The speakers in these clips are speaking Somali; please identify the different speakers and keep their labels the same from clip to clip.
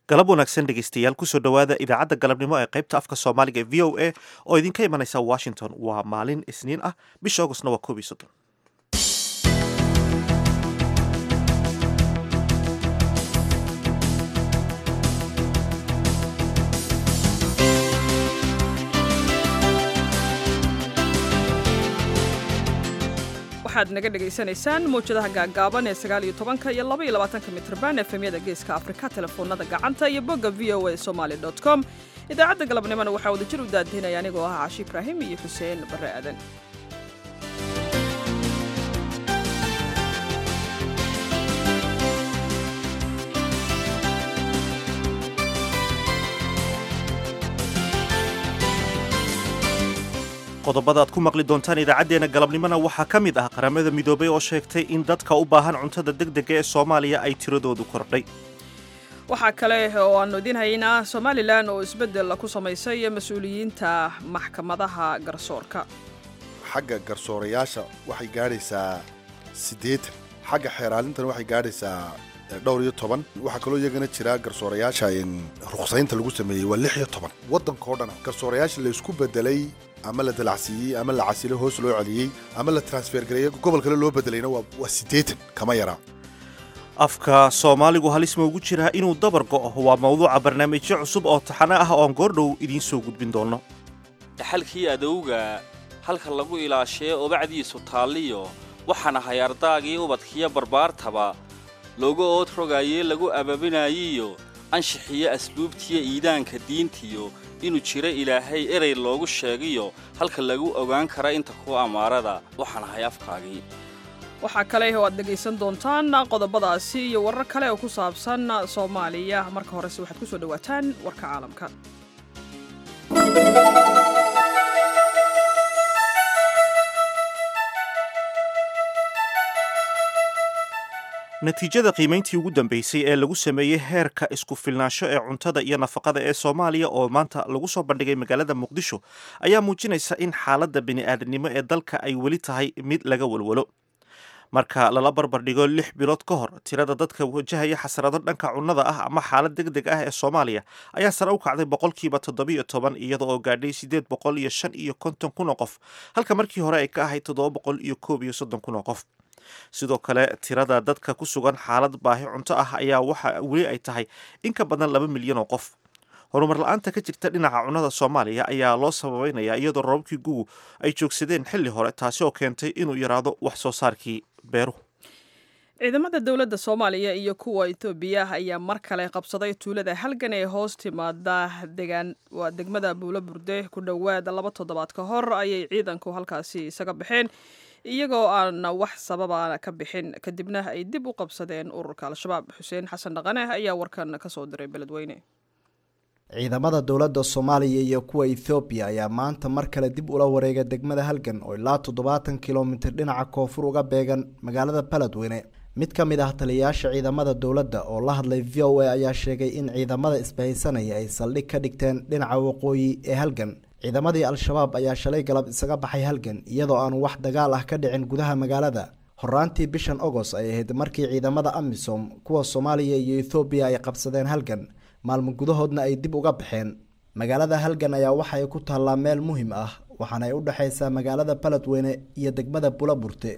Speaker 1: galab wanaagsan dhegaystayaal kusoo dhowaada idaacadda galabnimo ee qaybta afka soomaaliga ee v o a oo idinka imanaysa washington. waa maalin isniin ah, bisha augustna waa 11.
Speaker 2: waxaad naga dhegaysanaysaan mawjadaha gaagaaban ee 19 iyo 22 mitrban efemyada geeska afrika, telefoonada gacanta iyo bogga voa somali.com. idaacadda galabnimona waxaa wadajir u daadihinaya anigoo ah Caashi Ibraahim iyo Xuseen Barre Aadan.
Speaker 1: qodobada aad ku maqli doontaan idaacaddeenna galabnimona waxaa ka mid ah qaramada midoobay oo sheegtay in dadka u baahan cuntada degdega ee Soomaaliya ay tiradoodu kordhay.
Speaker 2: waxaa kale oo aanu idiin haynaa Somaliland oo isbeddel ku samaysay mas'uuliyiinta maxkamadaha garsoorka.
Speaker 3: xagga garsoorayaasha waxay gaadhaysaa 80, xagga xeeraalintana waxay gaadhaysaa 12. waxaa kaloo iyagana jira garsoorayaasha ruqsaynta lagu sameeyey waa 16. waddankoo dhan garsoorayaasha la isku bedelay ama la dalacsiiyey ama la casilo hoos loo celiyey ama la transfer gareeyay gobol kale loo bedelayna waa 80 kama yaraa.
Speaker 1: afka Soomaaligu halis ma ugu jiraa inuu dabar go'o? waa mawduuca barnaamijyo cusub oo taxane ah oo aan goordhow idiin soo gudbin doono.
Speaker 4: dhaxalkii adowga halka lagu ilaashay obacdiisu taaliyo waxaana hayardaagii ubadkiya barbaartaba looga ood rogayay lagu ababinayo anshixiye asluubtiya iidaanka diintiyo inuu jiro ilaahay erey loogu sheegiyo halka lagu ogaan kara inta ku amaarada waxaan ahay afkaagii.
Speaker 2: waxaa kale oo aad dhegaysan doontaan qodobadaasi iyo warar kale oo ku saabsan Soomaaliya. marka horese waxaad ku soo dhawaataan warka caalamka.
Speaker 1: natiijada qiimayntii ugu dambeysay ee lagu sameeyey heerka isku filnaansho ee cuntada iyo nafaqada ee Soomaaliya oo maanta lagu soo bandhigay magaalada Muqdisho ayaa muujinaysa in xaaladda bini'aadanimo ee dalka ay weli tahay mid laga walwalo. marka lala barbardhigo 6 bilood ka hor, tirada dadka wajahaya xasarado dhanka cunnada ah ama xaalad degdeg ah ee Soomaaliya ayaa sare u kacday 17%, iyada oo gaadhay 855 kun oo qof, halka markii hore ay ka ahayd 731 kun oo qof. sidoo kale tirada dadka ku sugan xaalad baahi cunto ah ayaa waxa weli ay tahay in ka badan 2 milyan oo qof. horumar la'aanta ka jirta dhinaca cunnada Soomaaliya ayaa loo sababeynaya iyadoo roobabkii gu'u ay joogsadeen xilli hore, taasi oo keentay inuu yaraado wax soo saarkii beeruhu.
Speaker 2: ciidamada dowladda Soomaaliya iyo kuwa Itoobiya ayaa mar kale qabsaday tuulada Halgan ee hoos timaada degmada Buulaburde ku dhowaad 2 toddobaad ka hor ayay ciidanku halkaasi isaga baxeen iyagoo aan wax sababa ka bixin, kadibna ay dib u qabsadeen ururka Al-Shabaab. Xuseen Xasan Dhaqane ayaa warkan ka soo diray Beledweyne.
Speaker 5: ciidamada dowladda Soomaaliya iyo kuwa Ethiopia ayaa maanta mar kale dib ula wareegay degmada Halgan oo ilaa 70 kiiloomitir dhinaca koonfur uga beegan magaalada Beledweyne. mid ka mid ah taliyayaasha ciidamada dowladda oo la hadlay VOA ayaa sheegay in ciidamada isbahaysanaya ay saldhig ka dhigteen dhinaca waqooyi ee Halgan. ciidamadii Al-Shabaab ayaa shalay galab isaga baxay Halgan iyadoo aan wax dagaal ah ka dhicin gudaha magaalada. horaantii bishan August ay ahayd markii ciidamada AMISOM kuwa Soomaaliya iyo Ethiopia ay qabsadeen Halgan, maalmo gudahoodna ay dib uga baxeen. magaalada Halgan ayaa waxa ay ku taallaa meel muhiim ah, waxaana ay u dhaxaysaa magaalada Beledweyne iyo degmada Buulaburte.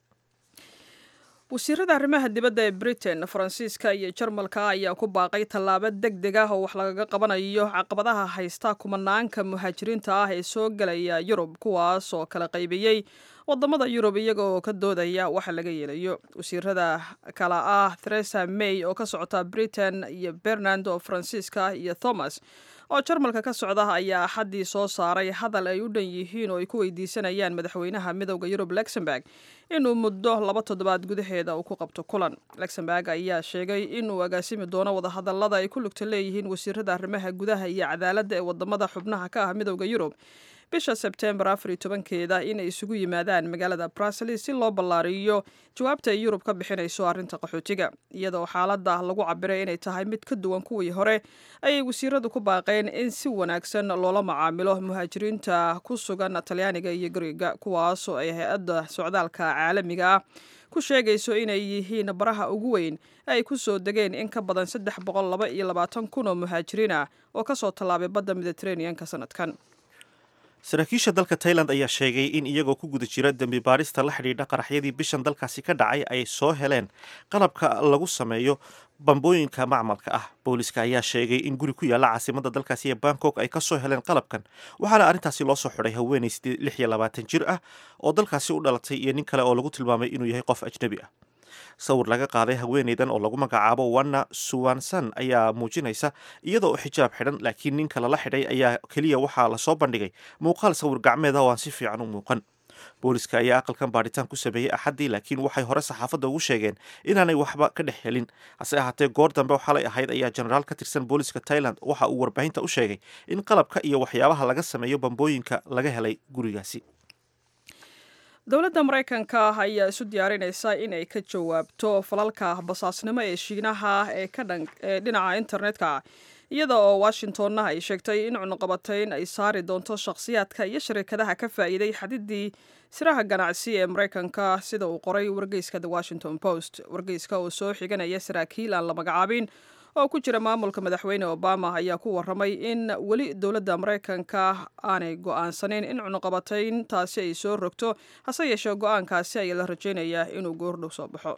Speaker 2: wasiirada arrimaha dibadda ee Britain, Faransiiska iyo Jarmalka ayaa ku baaqay tallaabo degdeg ah oo wax lagaga qabanayo caqabadaha haysta kumanaanka muhaajiriinta ah ee soo galaya Yurub, kuwaas oo kala qaybiyey wadamada Yurub iyaga oo ka doodaya waxa laga yeelayo. wasiirada kala ah Theresa May oo ka socota Britain iyo Bernard oo Faransiiska iyo Thomas oo Jarmalka ka socda ayaa xaddii soo saaray hadal ay u dhan yihiin oo ay ku weydiisanayaan madaxweynaha midowda Yurub Luxembourg inuu muddo 2 toddobaad gudaheeda uu ku qabto kulan. Luxembourg ayaa sheegay inuu agaasimi doono wadahadallada ay ku lugta leeyihiin wasiirada arrimaha gudaha iyo cadaaladda ee wadamada xubnaha ka ah midowda Yurub bisha sebtembar 14keeda inay isugu yimaadaan magaalada brussels si loo ballaariyo jawaabta ay yurub ka bixinayso arrinta qaxootiga. iyadoo xaaladda lagu cabiray inay tahay mid ka duwan kuwii hore ayay wasiiradu ku baaqeen in si wanaagsan loola macaamilo muhaajiriinta ku sugan talyaaniga iyo gariga, kuwaasoo ay hay-adda socdaalka caalamiga ah ku sheegayso inay yihiin baraha ugu weyn ay ku soo degeen in ka badan 322,000 oo muhaajiriin ah oo ka soo tallaabay badda Mediterranean-ka sanadkan.
Speaker 1: saraakiisha dalka Thailand ayaa sheegay in iyagoo ku guda jira dambi baarista la xidhiidha qaraxyadii bishan dalkaasi ka dhacay ay soo heleen qalabka lagu sameeyo bambooyinka macmalka ah. booliska ayaa sheegay in guri ku yaala caasimadda dalkaasi ee Bangkok ay ka soo heleen qalabkan, waxaana arrintaasi loo soo xidhay haweeney 26 jir ah oo dalkaasi u dhalatay iyo nin kale oo lagu tilmaamay inuu yahay qof ajnabi ah. sawir laga qaaday haweeneydan oo lagu magacaabo Wana Suwansan ayaa muujinaysa iyadoo xijaab xidhan, laakiin ninka lala xidhay ayaa keliya waxaa lasoo bandhigay muuqaal sawir gacmeed ah oo aan si fiican u muuqan. booliska ayaa aqalkan baaritaan ku sameeyey axaddii, laakiin waxay hore saxaafadda ugu sheegeen inaanay waxba ka dhex helin. hase ahaatee goor dambe oo xalay ahayd ayaa jenaraal ka tirsan booliska Thailand waxa uu warbaahinta u sheegay in qalabka iyo waxyaabaha laga sameeyo bambooyinka laga helay gurigaasi.
Speaker 2: dowladda Mareykanka ayaa isu diyaarinaysa inay ka jawaabto falalka basaasnimo ee Shiinaha ee dhinaca internetka, iyada oo Washingtonna ay sheegtay in cunaqabatayn ay saari doonto shakhsiyaadka iyo shirkadaha ka faa'iiday xadidii siraha ganacsi ee Mareykanka, sida uu qoray wargeyska The Washington Post. wargeyska oo soo xiganaya saraakiil aan la magacaabin oo ku jira maamulka madaxweyne Obama ayaa ku warramay in weli dowladda Mareykanka aanay go'aansaneyn in cunaqabatayntaasi ay soo rogto, hase yeeshee go'aankaasi ayaa la rajaynayaa inuu goordhow soo baxo.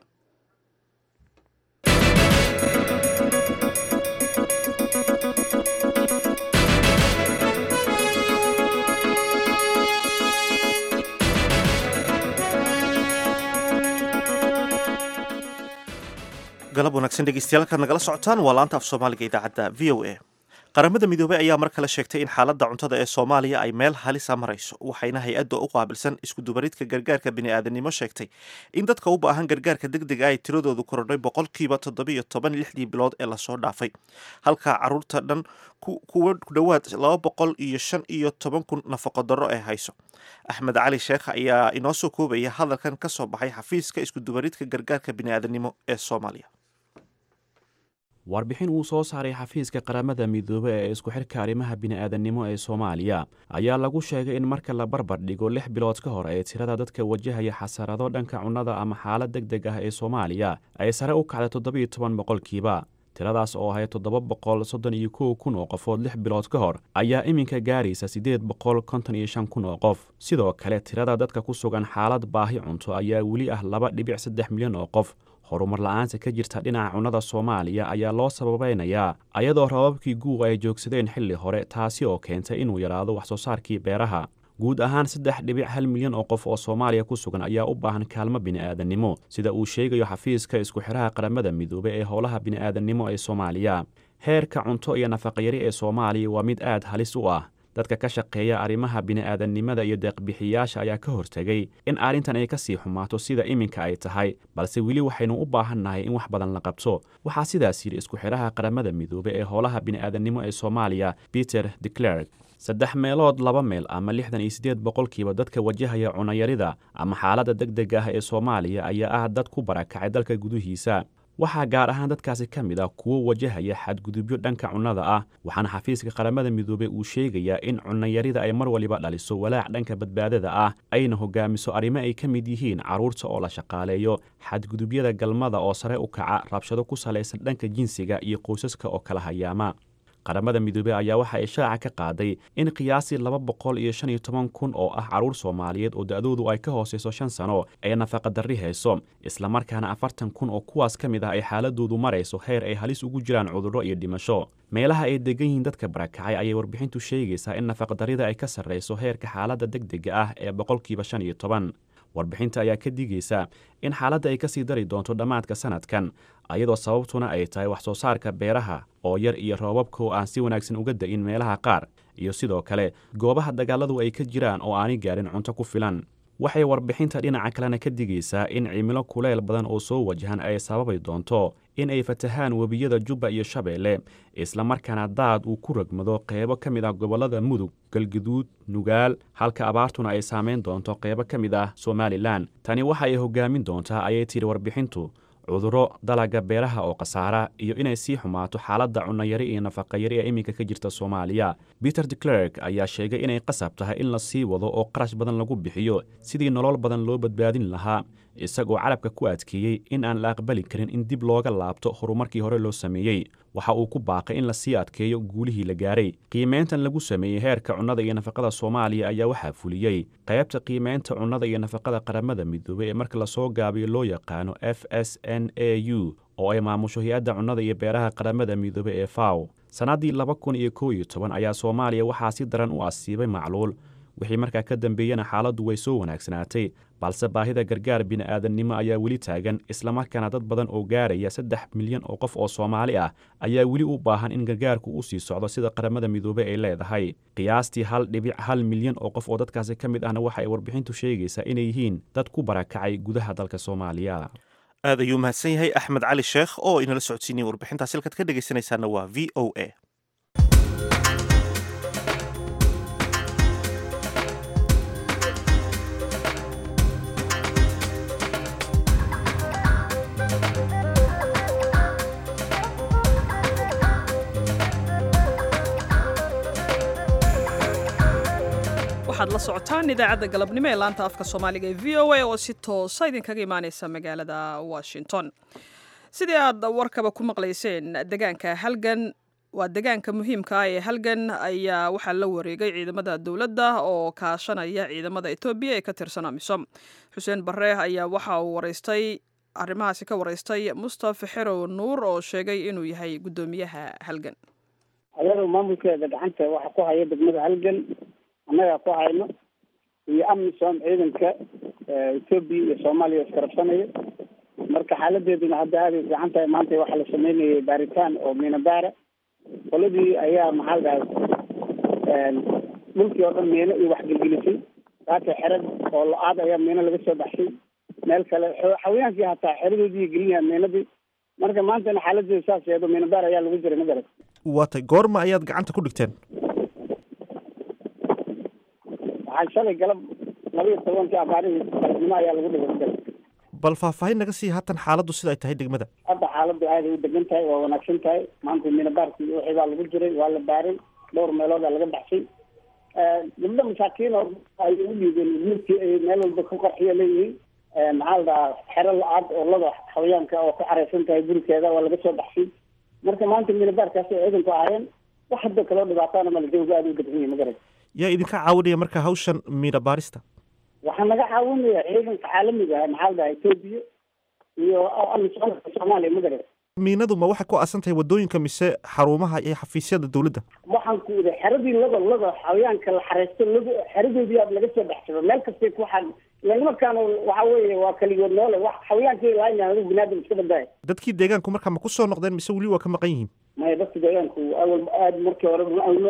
Speaker 1: galab wanaagsan dhegeystayaal kaad nagala socotaan waa laanta af soomaaliga idaacadda VOA. qaramada midoobay ayaa mar kale sheegtay in xaaladda cuntada ee Soomaaliya ay meel halisa marayso, waxayna hay-adda u qaabilsan isku dubaridka gargaarka bini'aadanimo sheegtay in dadka u baahan gargaarka degdega ay tiradoodu korodhay 17% lixdii bilood ee lasoo dhaafay, halka caruurta dhan kuwa ku dhowaad 215,000 nafaqo darro ee hayso. axmed cali sheekh ayaa inoo soo koobaya hadalkan ka soo baxay xafiiska isku dubaridka gargaarka bini'aadanimo ee Soomaaliya.
Speaker 6: warbixin uu soo saaray xafiiska qaramada midoobay ee isku xirka arrimaha bini'aadanimo ee Soomaaliya ayaa lagu sheegay in marka la barbar dhigo 6 bilood ka hor ee tirada dadka wajahaya xasarado dhanka cunnada ama xaalad degdeg ah ee Soomaaliya ay sare u kacday 17%. tiradaas oo ahayd 731,000 oo qofood 6 bilood ka hor ayaa iminka gaaraysa 855,000 oo qof. sidoo kale tirada dadka ku sugan xaalad baahi cunto ayaa weli ah 2.3 milyan oo qof. horumar la'aanta ka jirta dhinaca cunnada Soomaaliya ayaa loo sababaynayaa ayadoo rababkii guuga ay joogsadeen xilli hore, taasi oo keentay inuu yaraado wax soo saarkii beeraha. guud ahaan 3.1 milyan oo qof oo Soomaaliya ku sugan ayaa u baahan kaalmo bini'aadanimo, sida uu sheegayo xafiiska isku xiraha qaramada midoobay ee howlaha bini'aadanimo ee Soomaaliya. heerka cunto iyo nafaqo-yari ee Soomaaliya waa mid aad halis u ah. dadka ka shaqeeya arrimaha bini'aadanimada iyo deeq-bixiyaasha ayaa ka hortegay in arrintan ay ka sii xumaato sida iminka ay tahay, balse weli waxaynu u baahannahay in wax badan la qabto. waxaa sidaas yidhi isku xiraha qaramada midoobay ee howlaha bini'aadanimo ee Soomaaliya Peter de Klerk. 3 meelood 2 meel ama 68% dadka wajahaya cunayarida ama xaaladda degdega ah ee Soomaaliya ayaa ah dad ku barakacay dalka gudihiisa. waxaa gaar ahaan dadkaasi ka mid ah kuwo wajahaya xadgudubyo dhanka cunnada ah, waxaana xafiiska qaramada midoobay uu sheegayaa in cunnayarida ay mar waliba dhaliso walaac dhanka badbaadada ah, ayna hogaamiso arrimo ay ka mid yihiin carruurta oo la shaqaaleeyo, xadgudubyada galmada oo sare u kaca, rabshado ku salaysan dhanka jinsiga iyo qoysaska oo kala hayaama. qaramada midoobey ayaa waxa ay shaaca ka qaaday in qiyaasii 215,000 oo ah carruur Soomaaliyeed oo da'doodu ay ka hooseyso 5 sano ay nafaqa darri hayso, isla markaana 40,000 oo kuwaas ka mid ah ay xaaladoodu marayso heer ay halis ugu jiraan cudurro iyo dhimasho. meelaha ay degan yihiin dadka barakacay ayay warbixintu sheegaysaa in nafaqa darrida ay ka sarreyso heerka xaaladda degdega ah ee 15%. warbixinta ayaa ka digaysa in xaaladda ay ka sii dari doonto dhammaadka sanadkan, ayadoo sababtuna ay tahay wax soo saarka beeraha oo yar iyo roobabka oo aan si wanaagsan uga da'in meelaha qaar, iyo sidoo kale goobaha dagaaladu ay ka jiraan oo aanay gaarin cunto ku filan. waxay warbixinta dhinaca kalena ka digaysaa in cimilo kuleyl badan oo soo wajahan ay sababi doonto in ay fatahaan webiyada Jubba iyo Shabeelle isla markaana daad uu ku ragmado qaybo ka mid ah gobollada Mudug, Galgaduud, Nugaal, halka abaartuna ay saameyn doonto qaybo ka mid ah Somaliland. Tani waxa ay hogaamin doontaa ayay tiri warbixintu cudurro dalaga beeraha oo khasaara iyo inay sii xumaato xaaladda cunno yari iyo nafaqa yari ee iminka ka jirta Soomaaliya. Peter de Klerk ayaa sheegay inay qasab tahay in la sii wado oo qarash badan lagu bixiyo sidii nolol badan loo badbaadin lahaa, isagoo carabka ku adkeeyey in aan la aqbali karin in dib looga laabto horumarkii hore loo sameeyey. Waxa uu ku baaqay in la sii adkeeyo guulihii la gaaray. Qiimeyntan lagu sameeyey heerka cunnada iyo nafaqada Soomaaliya ayaa waxaa fuliyey qaybta qiimeynta cunnada iyo nafaqada qaramada midoobay ee marka la soo gaabiyo loo yaqaano FSNAU oo ay maamusho hay-adda cunnada iyo beeraha qaramada midoobay ee FAO. Sanadii 2011 ayaa Soomaaliya waxaa si daran u asiibay macluul. wixii markaa ka dambeeyana xaaladdu way soo wanaagsanaatay, balse baahida gargaar bini'aadannimo ayaa weli taagan, islamarkaana dad badan oo gaaraya 3 milyan oo qof oo Soomaali ah ayaa weli u baahan in gargaarku uu sii socdo sida qaramada midoobay ay leedahay. qiyaastii 1.1 milyan oo qof oo dadkaasi ka mid ahna waxa ay warbixintu sheegaysaa inay yihiin dad ku barakacay gudaha dalka Soomaaliya.
Speaker 1: aad ayuu mahadsan yahay Axmed Cali Sheekh oo inala socodsiinay warbixintaas. halkaad ka dhegaysanaysaana waa VOA.
Speaker 2: waxaad la socotaan idaacadda galabnimo ee laanta afka soomaaliga ee v o a oo si toosa idinkaga imaaneysa magaalada washington. sidii aad warkaba ku maqlayseen, deegaanka halgan waa deegaanka muhiimka ah ee halgan ayaa waxaa la wareegay ciidamada dowladda oo kaashanaya ciidamada Ethiopia ee ka tirsan AMISOM. Xuseen Barre ayaa waxa uu arrimahaasi ka waraystay Mustafa Xerow Nuur oo sheegay inuu yahay gudoomiyaha halgan.
Speaker 7: ayadoo maamulkeeda gacanta waxa ku haya degmada halgan annaga ku hayno iyo AMISOM ciidanka Ethiopia iyo Soomaaliya iskarabsanaya. marka xaaladeeduna hadda aad ay fiican tahay. maanta waxa la sameynayay baaritaan oo miinabaara qoladii ayaa dhulkii oo dhan miino iyo wax gelgelisay. taata xerad oo la-aad ayaa miino laga soo baxshay. meel kale xawiyaankii hataa xeradoodii gelinaya miinadii. marka maantana xaaladeedu saas yeedo miinabaar ayaa lagu jiray magarat.
Speaker 1: waatay goorma ayaad gacanta ku dhigteen?
Speaker 7: waxaa shalay galab 12 abaarihii galabnimo ayaa lagu dhigay magarat.
Speaker 1: bal faahfaahin naga sii haatan xaaladdu sida ay tahay degmada.
Speaker 7: hadda xaaladdu aad ay u degan tahay, waa wanaagsan tahay. maanta miinabaarkii wixii baa lagu jiray, waa la baaray, dhowr meelood aa laga baxshay. gabdho masaakiin oo ay u dhiibeen wiilkii ay meel walba ku qarxiyo leeyihiin. maxaa la dhahaa xero la-aad oo lada xawayaanka oo ku xareysan tahay gurikeeda waa laga soo baxshay. marka maanta miinabaarkaasi ciidanku ahayeen wax hadda kaloo dhibaataana malajooga aad u degsan yahay magarat.
Speaker 1: yaa idinka caawinaya marka hawshan miina baarista?
Speaker 7: waxaa naga caawinaya ciidanka caalamiga ah, maxaa la dhahaa Ethiopia iyo AMISOM Soomaaliya magarat.
Speaker 1: miinadu ma waxay ku aasan tahay wadooyinka mise xarumaha iyo xafiisyada dowladda?
Speaker 7: waxaan ku yidhi xeradii lada xawayaanka la xareysto xeradoodii aad laga soo baxsado meel kastay ku xad markaan waxa weeye waa kaligood noole wax xawayaankii laayna binaadam iska badbaaya. dadkii deegaanku markaa ma ku soo noqdeen mise weli waa ka maqan yihiin? maya, dadka deegaanku awal aad markii hore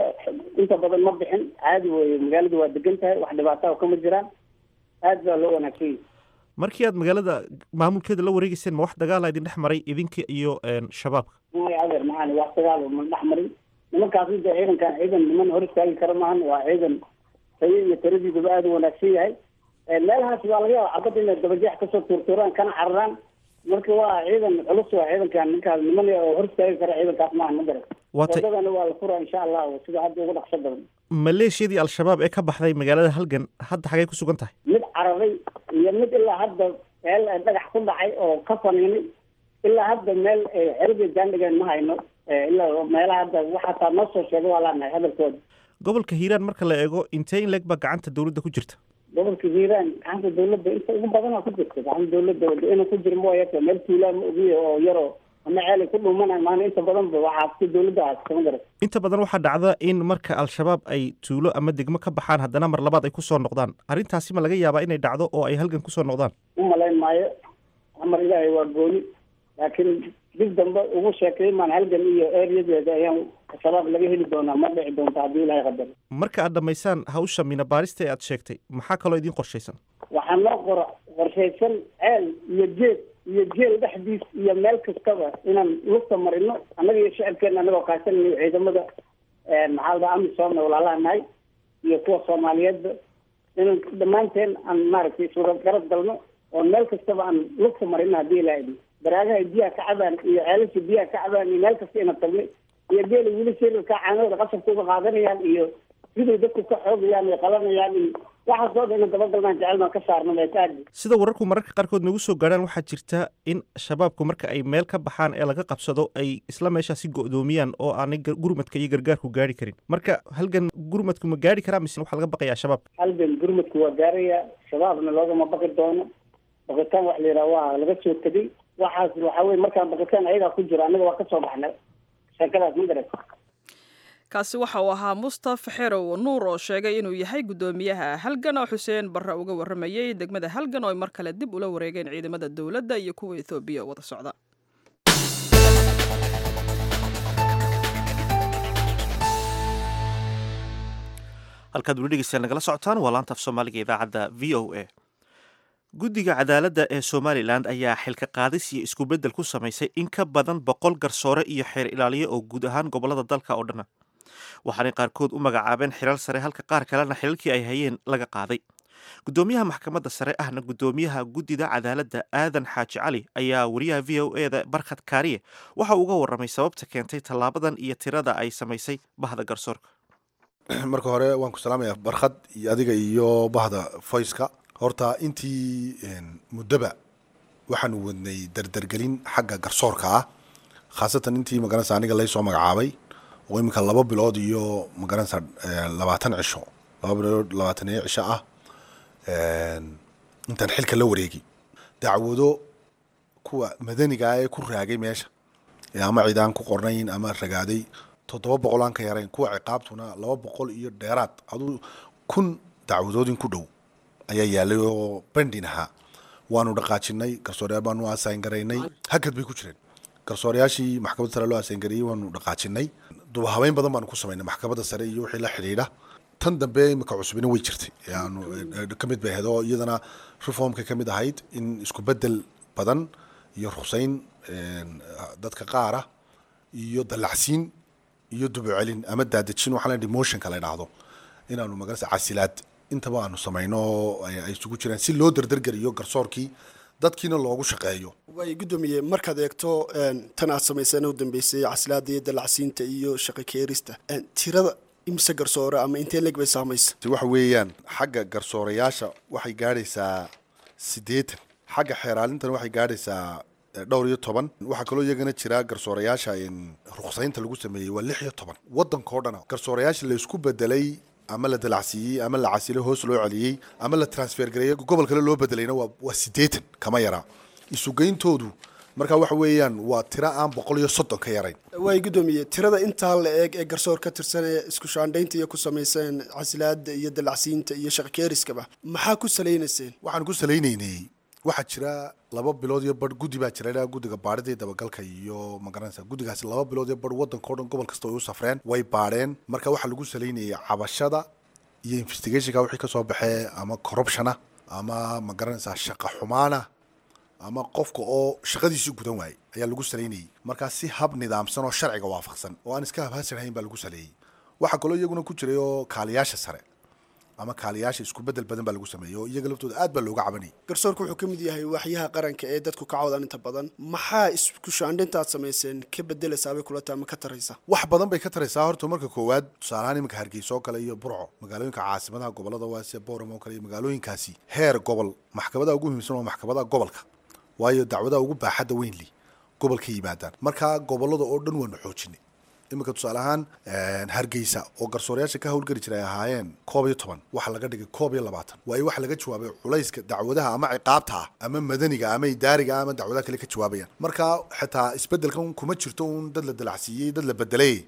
Speaker 7: inta badan ma bixin. caadi weeye, magaaladu waa degan tahay, wax dhibaataa kama jiraan. aad baa loo wanaagsan yahay.
Speaker 1: markii aad magaalada maamulkeeda la wareegeyseen ma wax dagaal idin dhex maray idinka iyo shabaabka?
Speaker 7: maya adeer maxaan wax dagaal ma dhex marin. nimankaas inta ciidankan ciidan niman hor istaagi kara maahan. waa ciidan tayo iyo tiradiiduba aad u wanaagsan yahay. meelahaas waa laga yaaba cabad inay dabajeex kasoo tuurtuuraan kana cararaan. marka waa ciidan culus, waa ciidankan ninkaas niman oo hor istaagi kara ciidankaas maahan magarat. wadadana waa la furaa insha allah sida hadda ugu dhaqso badan.
Speaker 1: maleeshiyadii al-shabaab ee ka baxday magaalada halgan hadda xagee ku sugan tahay?
Speaker 7: mid cararay iyo mid ilaa hadda meel dhagax ku dhacay oo ka faniinay. ilaa hadda meel xeradii jaandhigeen ma hayno. ilaa meelaha hadda waxataa noo soo sheega waa laanahay hadalkooda. gobolka hiiraan marka la eego intee in leeg baa gacanta dowladda ku jirta? gobolka hiiraan gacanta dowladda inta ugu badanaa ku jirta. gacanta dowladda inuu ku jiro mooyata meel tuulaa ma ogiya oo yaroo ama ceelay ku dhuumanay maana inta badanba waxaa si dowladda aad kama garat. inta badan waxaa dhacda in marka al-shabaab ay tuulo ama degmo ka baxaan haddana mar labaad ay ku soo noqdaan. arrintaasi ma laga yaabaa inay dhacdo oo ay halgan ku soo noqdaan? u malayn maayo. amar ilaahay waa gooni. laakiin dib dambe ugu sheekay maan halgan iyo ereyadeeda ayaan shabaab laga heli doonaa. ma dhici doonta haddii ilaahay qadaro. marka aad dhammaysaan hawsha miina baarista ee aad sheegtay maxaa kaloo idiin qorshaysan? waxaa noo qorshaysan ceel iyo jeed iyo jeel dhexdiis iyo meel kastaba inaan lugta marino annaga iyo shacabkeena annagoo kaashanayno ciidamada maxaa la amisom walaalaha nahay iyo kuwa soomaaliyeedba inaan dhammaanteen aan maaragtay iswada garab galno oo meel kastaba aan lugta marino haddii ilaahay baraagaha biyaha ka cabaan iyo ceelasha biyaha ka cabaan iyo meel kasta ina tagnay iyo geela weli sirka caanada qasabka uga qaadanayaan iyo sidii dadku ka xoogayaan iyo qalanayaan iyo waxaas oo dhan dabagalnaan jecelnaa ka saarno meeshaadi
Speaker 1: sida wararku mararka qaarkood nagu soo gaadhaan waxaa jirta in shabaabku marka ay meel ka baxaan ee laga qabsado ay isla meeshaasi go'doomiyaan oo aanay gurmadka iyo gargaarku gaari karin marka halgan gurmadku ma gaari karaa mise waxaa laga baqayaa shabaab
Speaker 7: halgan gurmadku waa gaarayaa shabaabna loogama baqi doono baqitaan wax la yidhaha waa laga soo tegey waxaas waxaa weye markaan baqitaan ayagaa ku jiro annaga waa ka soo baxnay sheekadaas ma garat
Speaker 2: kaasi waxa uu ahaa mustafa xerow nuur oo sheegay inuu yahay guddoomiyaha halgan oo xuseen barre uga warramayey degmada halgan oo ay mar kale dib ula wareegeen ciidamada dowladda iyo kuwa ethoobiya wada socda
Speaker 1: halkaad weli dhegeystayaal nagala socotaan waa laanta af soomaaliga idaacadda v o a guddiga cadaaladda ee somalilan ayaa xilka qaadis iyo iskubeddel ku samaysay in ka badan 100 garsoore iyo xeer ilaaliye oo guud ahaan gobolada dalka oo dhan waxaanay qaarkood u magacaabeen xilal sare halka qaar kalena xilalkii ay hayeen laga qaaday guddoomiyaha maxkamadda sare ahna guddoomiyaha guddida cadaaladda aadan xaaji cali ayaa wariyaha v o eda barkhad kaariye waxa uu uga warramay sababta keentay tallaabadan iyo tirada ay samaysay bahda garsoorka
Speaker 3: marka hore waan ku salaamayaa barkhad iyo adiga iyo bahda voiceka horta intii muddaba waxaanu wadnay dardargelin xagga garsoorka ah khaasatan intii magaranaysa aniga laysoo magacaabay oo iminka 2 bilood iyo magaranaysa 20 cisho 2 bilood 20 cisho ah intaan xilka la wareegi dacwado kuwa madaniga ah ee ku raagay meesha ama ciidaan ku qornayn ama ragaaday 700 aan ka yarayn kuwa ciqaabtuna 200 iyo dheeraad aduu 1000 dacwadoodin ku dhow ayaa yaalay oo bandinaha waanu dhaqaajinay garsooreyaal baanu asaan garaynay hakad bay ku jireen garsooreyaashii maxkamadda sare loo asaan gareeyay waanu dhaqaajinay duba habeyn badan baanu ku sameynay maxkamadda sare iyo wixii la xiriira tan dambe imika cusubina way jirtay yaanu kamid bay ahayd oo iyadana reformka kamid ahayd in isku bedel badan iyo ruqsayn dadka qaar ah iyo dalacsiin iyo dubucelin ama daadajin waxaa la demotionka la yidhaahdo inaanu magarasa casilaad intaba aanu samayno ay isugu jiraan si loo dardargeliyo garsoorkii dadkiina loogu shaqeeyo
Speaker 8: way gudoomiye markaad eegto tan aad samayseen u dambeysay casilaada iyo dalacsiinta iyo shaqo keerista tirada imse garsoore ama intee leeg bay saamaysa
Speaker 3: waxa weeyaan xagga garsoorayaasha waxay gaadhaysaa 80 xagga xeeraalintana waxay gaadhaysaa 12 waxaa kaloo iyagana jira garsoorayaasha ruqsaynta lagu sameeyey waa 16 waddanka oo dhan garsoorayaasha la isku bedelay ama la dalacsiiyey ama la casilay hoos loo celiyey ama la transfer gareeyay gobol kale loo bedelayna waa 80 kama yara isugeyntoodu marka waxa weeyaan waa tira aan 130 ka yarayn
Speaker 8: way gudoomiye tirada inta la eeg ee garsoor ka tirsan ee isku shaandhaynta iyo ku sameeysan casilaada iyo dalacsiinta iyo shaqo keeriskaba maxaa ku saleynayseen
Speaker 3: waxaan ku saleynaynay waxaa jira 2 bilood iyo badh guddi baa jira guddiga baadhida dabagalka iyo magaranaysa guddigaasi 2 bilood iyo badh waddanka oo dhan gobol kasta ay u safreen way baadheen marka waxaa lagu saleynayay cabashada iyo investigationka wixii ka soo baxay ama corruptiona ama magaranaysa shaqo xumaana ama qofka oo shaqadiisii gudan waayay ayaa lagu saleynayay marka si hab nidaamsan oo sharciga waafaqsan oo aan iska habhaasanayn baa lagu saleeyay waxaa kaloo iyaguna ku jiray oo kaaliyaasha sare ama kaaliyaasha isku bedel badan baa lagu sameeyay oo iyaga laftooda aad baa looga cabanayay
Speaker 8: garsoorku wuxuu ka mid yahay waxyaha qaranka ee dadku ka cawdaan inta badan maxaa isku shaandhaynta aad samayseen ka bedelaysaa bay kula tahay ama ka taraysaa
Speaker 3: wax badan bay ka taraysaa horta marka koowaad tusaalahaan iminka hargeysa oo kale iyo burco magaalooyinka caasimadaha gobolada waase booramo kale iyo magaalooyinkaasi heer gobol maxkamadaha ugu muhiimsan waa maxkamadaha gobolka waayo dacwadaha ugu baaxadda weyn li gobolka yimaadaan marka gobolada oo dhan waanu xoojinay iminka tusaale ahaan hargeysa oo garsoorayaasha ka howlgeli jiray ahaayeen 11 waxa laga dhigay 20 waayo waxa laga jawaabay culayska dacwadaha ama ciqaabta ama madaniga ama idaariga ama dacwadaha kale ka jawaabayaan marka xitaa isbedelkan kuma jirto un dad la dalacsiiyey dad la bedelay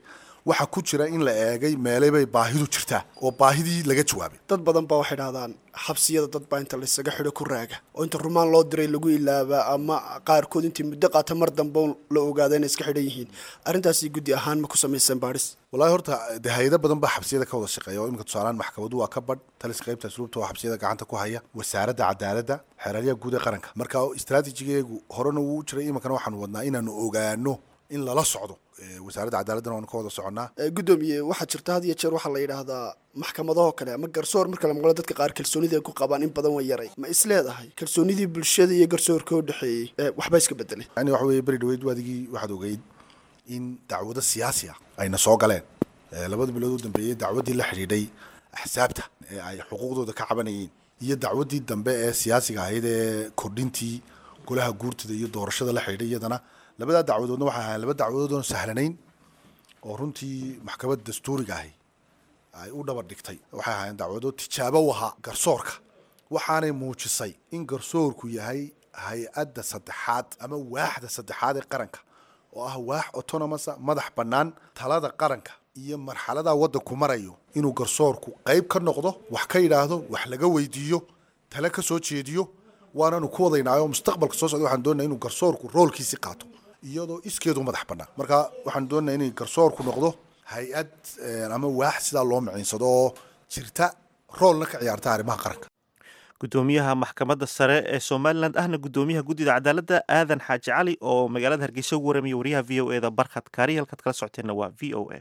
Speaker 3: waxa ku jira in la eegay meelay bay baahidu jirtaa oo baahidii laga jawaabay.
Speaker 8: dad badan baa waxay dhahdaan xabsiyada dad baa inta laysaga xidho ku raaga oo inta rumaan loo diray lagu ilaaba ama qaarkood intii muddo qaata mar dambe la ogaada inay iska xidhan yihiin. arrintaasi guddi ahaan ma ku samaysan baadhis?
Speaker 3: wallahi horta hay'ado badan baa xabsiyada ka wada shaqeeya oo imika tusaalaan maxkamadu waa ka badh talis qaybta asluubta oo xabsiyada gacanta ku haya wasaaradda cadaaladda xeeraryaha guud ee qaranka. marka istaraatiijigeegu horena wuu jiray iminkana waxaanu wadnaa inaanu ogaano in lala socdo wasaaradda cadaaladana waanu ka wada soconnaa.
Speaker 8: gudoomiye waxaa jirta had iyo jeer waxaa la yidhaahdaa maxkamadahoo kale ama garsoor marka la maqlo dadka qaar kalsoonida ay ku qabaan in badan way yaray. ma is leedahay kalsoonidii bulshada iyo garsoorka u dhexeeyey waxbaa iska bedelay?
Speaker 3: yani waxa weeye beri dhaweyd waadigii waxaad ogeyd in dacwado siyaasi ah ayna soo galeen 2 bilood u dambeeyay dacwadii la xidhiidhay axsaabta ee ay xuquuqdooda ka cabanayeen iyo dacwadii dambe ee siyaasiga ahayd ee kordhintii golaha guurtida iyo doorashada la xidhiidhay iyadana labada dacwadoodna waxa ahayd 2 dacwadood oo sahlanayn oo runtii maxkamad dastuuriga ahi ay u dhabar dhigtay. waxay ahaayeen dacwado tijaabo waha garsoorka waxaanay muujisay in garsoorku yahay hay-adda saddexaad ama waaxda saddexaad ee qaranka oo ah waax autonomous madax bannaan talada qaranka iyo marxalada waddanku marayo inuu garsoorku qayb ka noqdo wax ka yidhaahdo wax laga weydiiyo tala ka soo jeediyo waanaanu ku wadaynaayo mustaqbalka soo socda waxaan doonaynaa inuu garsoorku roolkiisi qaato iyadoo iskeedu madax bannaan. marka waxaan doonaynaa inay garsoorku noqdo hay-ad ama waax sidaa loo miciinsado oo jirta roolna ka ciyaarta arrimaha qaranka.
Speaker 1: gudoomiyaha maxkamadda sare ee Somaliland ahna gudoomiyaha guddida cadaaladda aadan xaaji cali oo magaalada Hargeysa ugu waramiyay wariyaha VOA da Barkad Kaari halkaad kala socoteena waa VOA.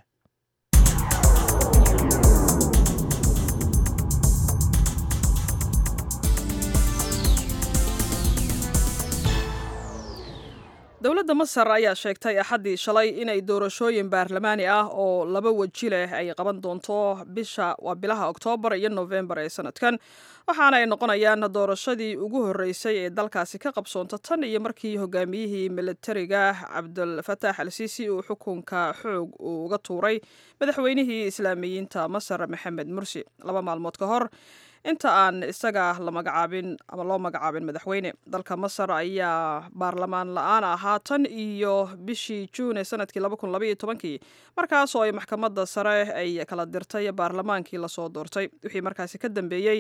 Speaker 2: dowladda Masar ayaa sheegtay axadii shalay inay doorashooyin baarlamaani ah oo 2 waji leh ay qaban doonto bilaha Oktoobar iyo November ee sanadkan, waxaana ay noqonayaan doorashadii ugu horeysay ee dalkaasi ka qabsoonta tan iyo markii hogaamiyihii militariga Cabdul Fattah al-Sisi uu xukunka xoog uga tuuray madaxweynihii islaamiyiinta Masar Maxamed Mursi 2 maalmood ka hor inta aan isaga la magacaabin ama loo magacaabin madaxweyne. dalka Masar ayaa baarlamaan la'aan ahaa tan iyo bishii Juun ee sanadkii 2012 markaas oo ay maxkamadda sare ay kala dirtay baarlamaankii la soo doortay. wixii markaasi ka dambeeyay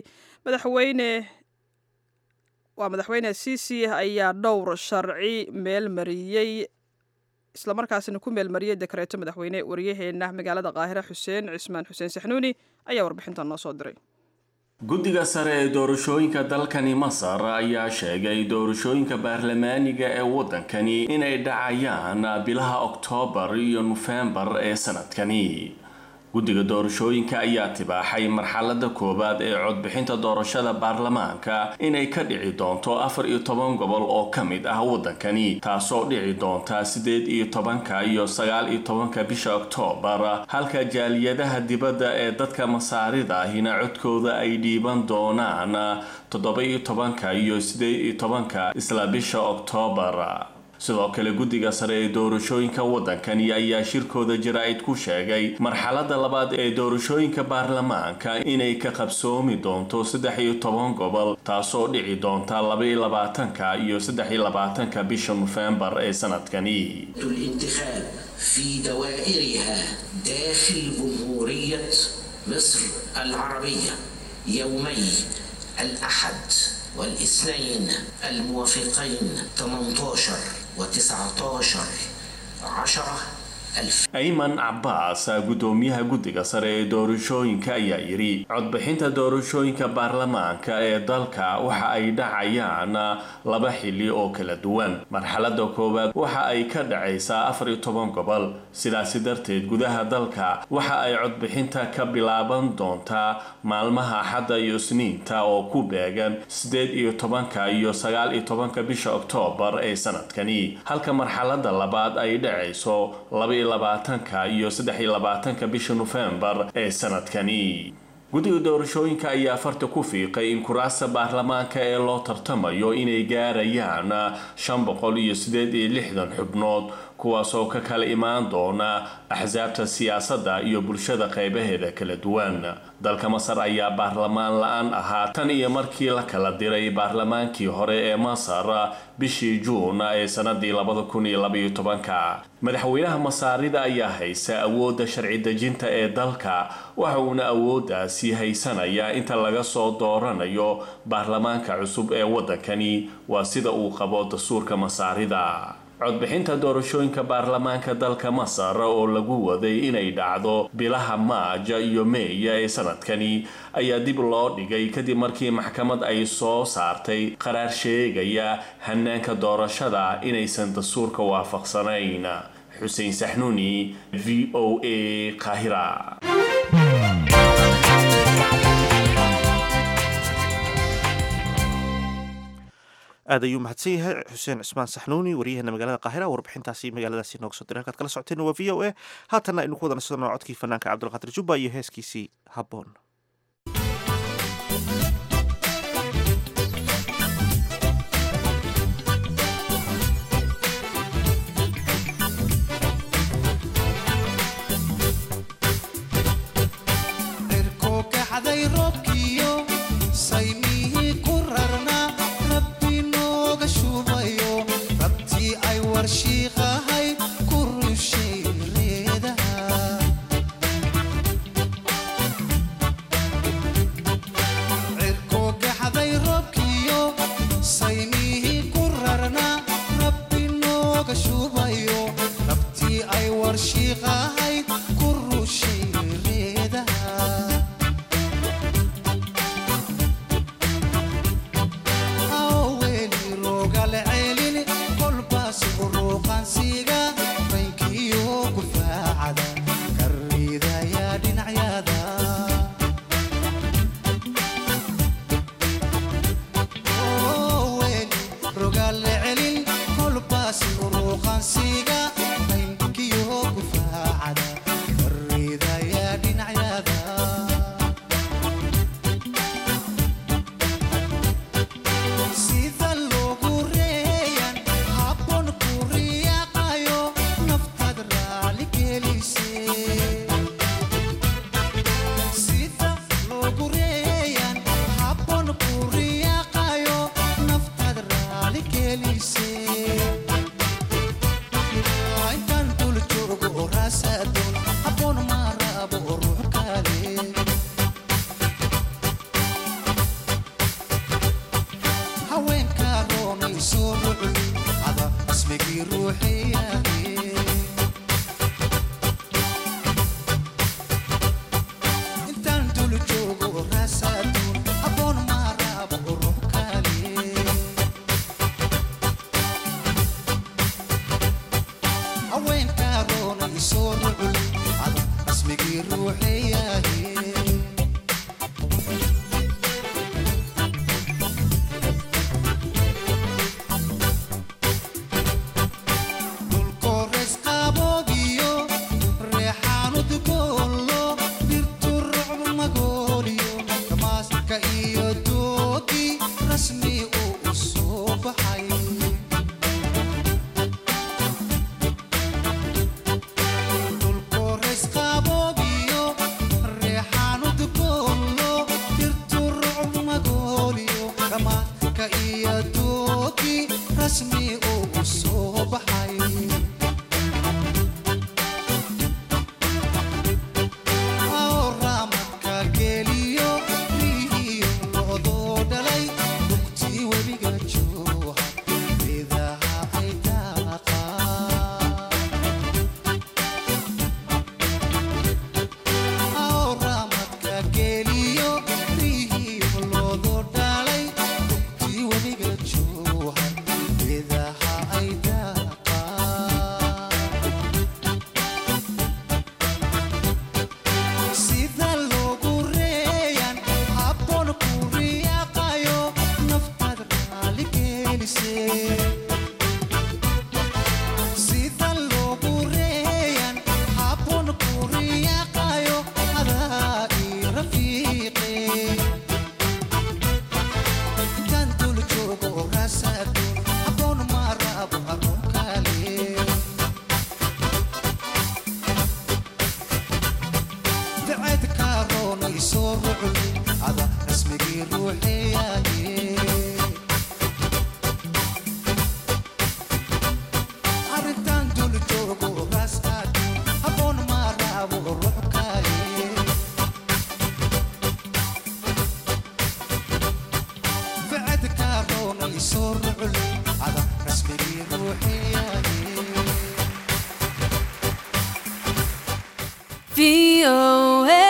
Speaker 2: madaxweyne Sisi ayaa dhowr sharci meel mariyay isla markaasina ku meel mariyay dekreeto madaxweyne. wariyaheena magaalada Qaahire Xuseen Cismaan Xuseen Saxnuuni ayaa warbixintan noo soo diray.
Speaker 9: guddiga sare ee doorashooyinka dalkani Masar ayaa sheegay doorashooyinka baarlamaaniga ee waddankani inay dhacayaan bilaha Oktoobar iyo November ee sanadkani. guddiga doorashooyinka ayaa tibaaxay marxaladda koowaad ee codbixinta doorashada baarlamaanka inay ka dhici doonto 14 gobol oo ka mid ah waddankani, taasoo dhici doonta 18 iyo 19 bisha Oktoobar, halka jaaliyadaha dibadda ee dadka Masaarida ahina codkooda ay dhiiban doonaan 17 iyo 18 isla bisha Oktoobar. sidoo kale guddiga sare ee doorashooyinka waddankani ayaa shirkooda jaraa'id ku sheegay marxaladda labaad ee doorashooyinka baarlamaanka inay ka qabsoomi doonto 13 gobol, taasoo dhici doonta 22 iyo 23 bisha November ee sanadkani.
Speaker 10: الانتخاب في دوائرها داخل جمهورية مصر العربية يومي الأحد والاثنين الموافقين 18 و19 10
Speaker 9: ayman cabbaas gudoomiyaha guddiga sare ee doorashooyinka ayaa yiri codbixinta doorashooyinka baarlamaanka ee dalka waxa ay dhacayaan 2 xilli oo kala duwan. marxaladda koowaad waxa ay ka dhacaysaa 14 gobol, sidaas darteed gudaha dalka waxa ay codbixinta ka bilaaban doontaa maalmaha Axadda iyo Isniinta oo ku beegan 18 iyo 19 bisha Oktoobar ee sanadkani, halka marxaladda labaad ay dhacayso 22 iyo 23 bisha November ee sanadkani. guddiga doorashooyinka ayaa farta ku fiiqay in kuraasta baarlamaanka ee loo tartamayo inay gaarayaan 568 xubnood, kuwaasoo ka kala imaan doona axsaabta siyaasadda iyo bulshada qaybaheeda kala duwan. dalka masar ayaa baarlamaan la-aan ahaa tan iyo markii la kala diray baarlamaankii hore ee masar bishii juun ee sanadii 2012 madaxweynaha masaarida ayaa haysa awoodda sharci dejinta ee dalka waxa uuna awooddaasi haysanayaa inta laga soo dooranayo baarlamaanka cusub ee waddankani waa sida uu qabo dastuurka masaarida codbixinta doorashooyinka baarlamaanka dalka masar oo lagu waday inay dhacdo bilaha maaja iyo meeya ee sanadkani ayaa dib loo dhigay kadib markii maxkamad ay soo saartay qaraar sheegaya hanaanka doorashada inaysan dastuurka waafaqsanayn xuseen saxnuuni VOA Qaahira
Speaker 1: aad ayuu mahadsan yahay xuseen cismaan saxnuuni wariyahana magaalada qaahira warbixintaasi magaaladaasi nooga soo diray halkaad kala socoteen waa VOA haatanna aynu ku wadana sidoo codkii fanaanka cabdulqaadir jubba iyo heeskiisii habboon
Speaker 11: VOA.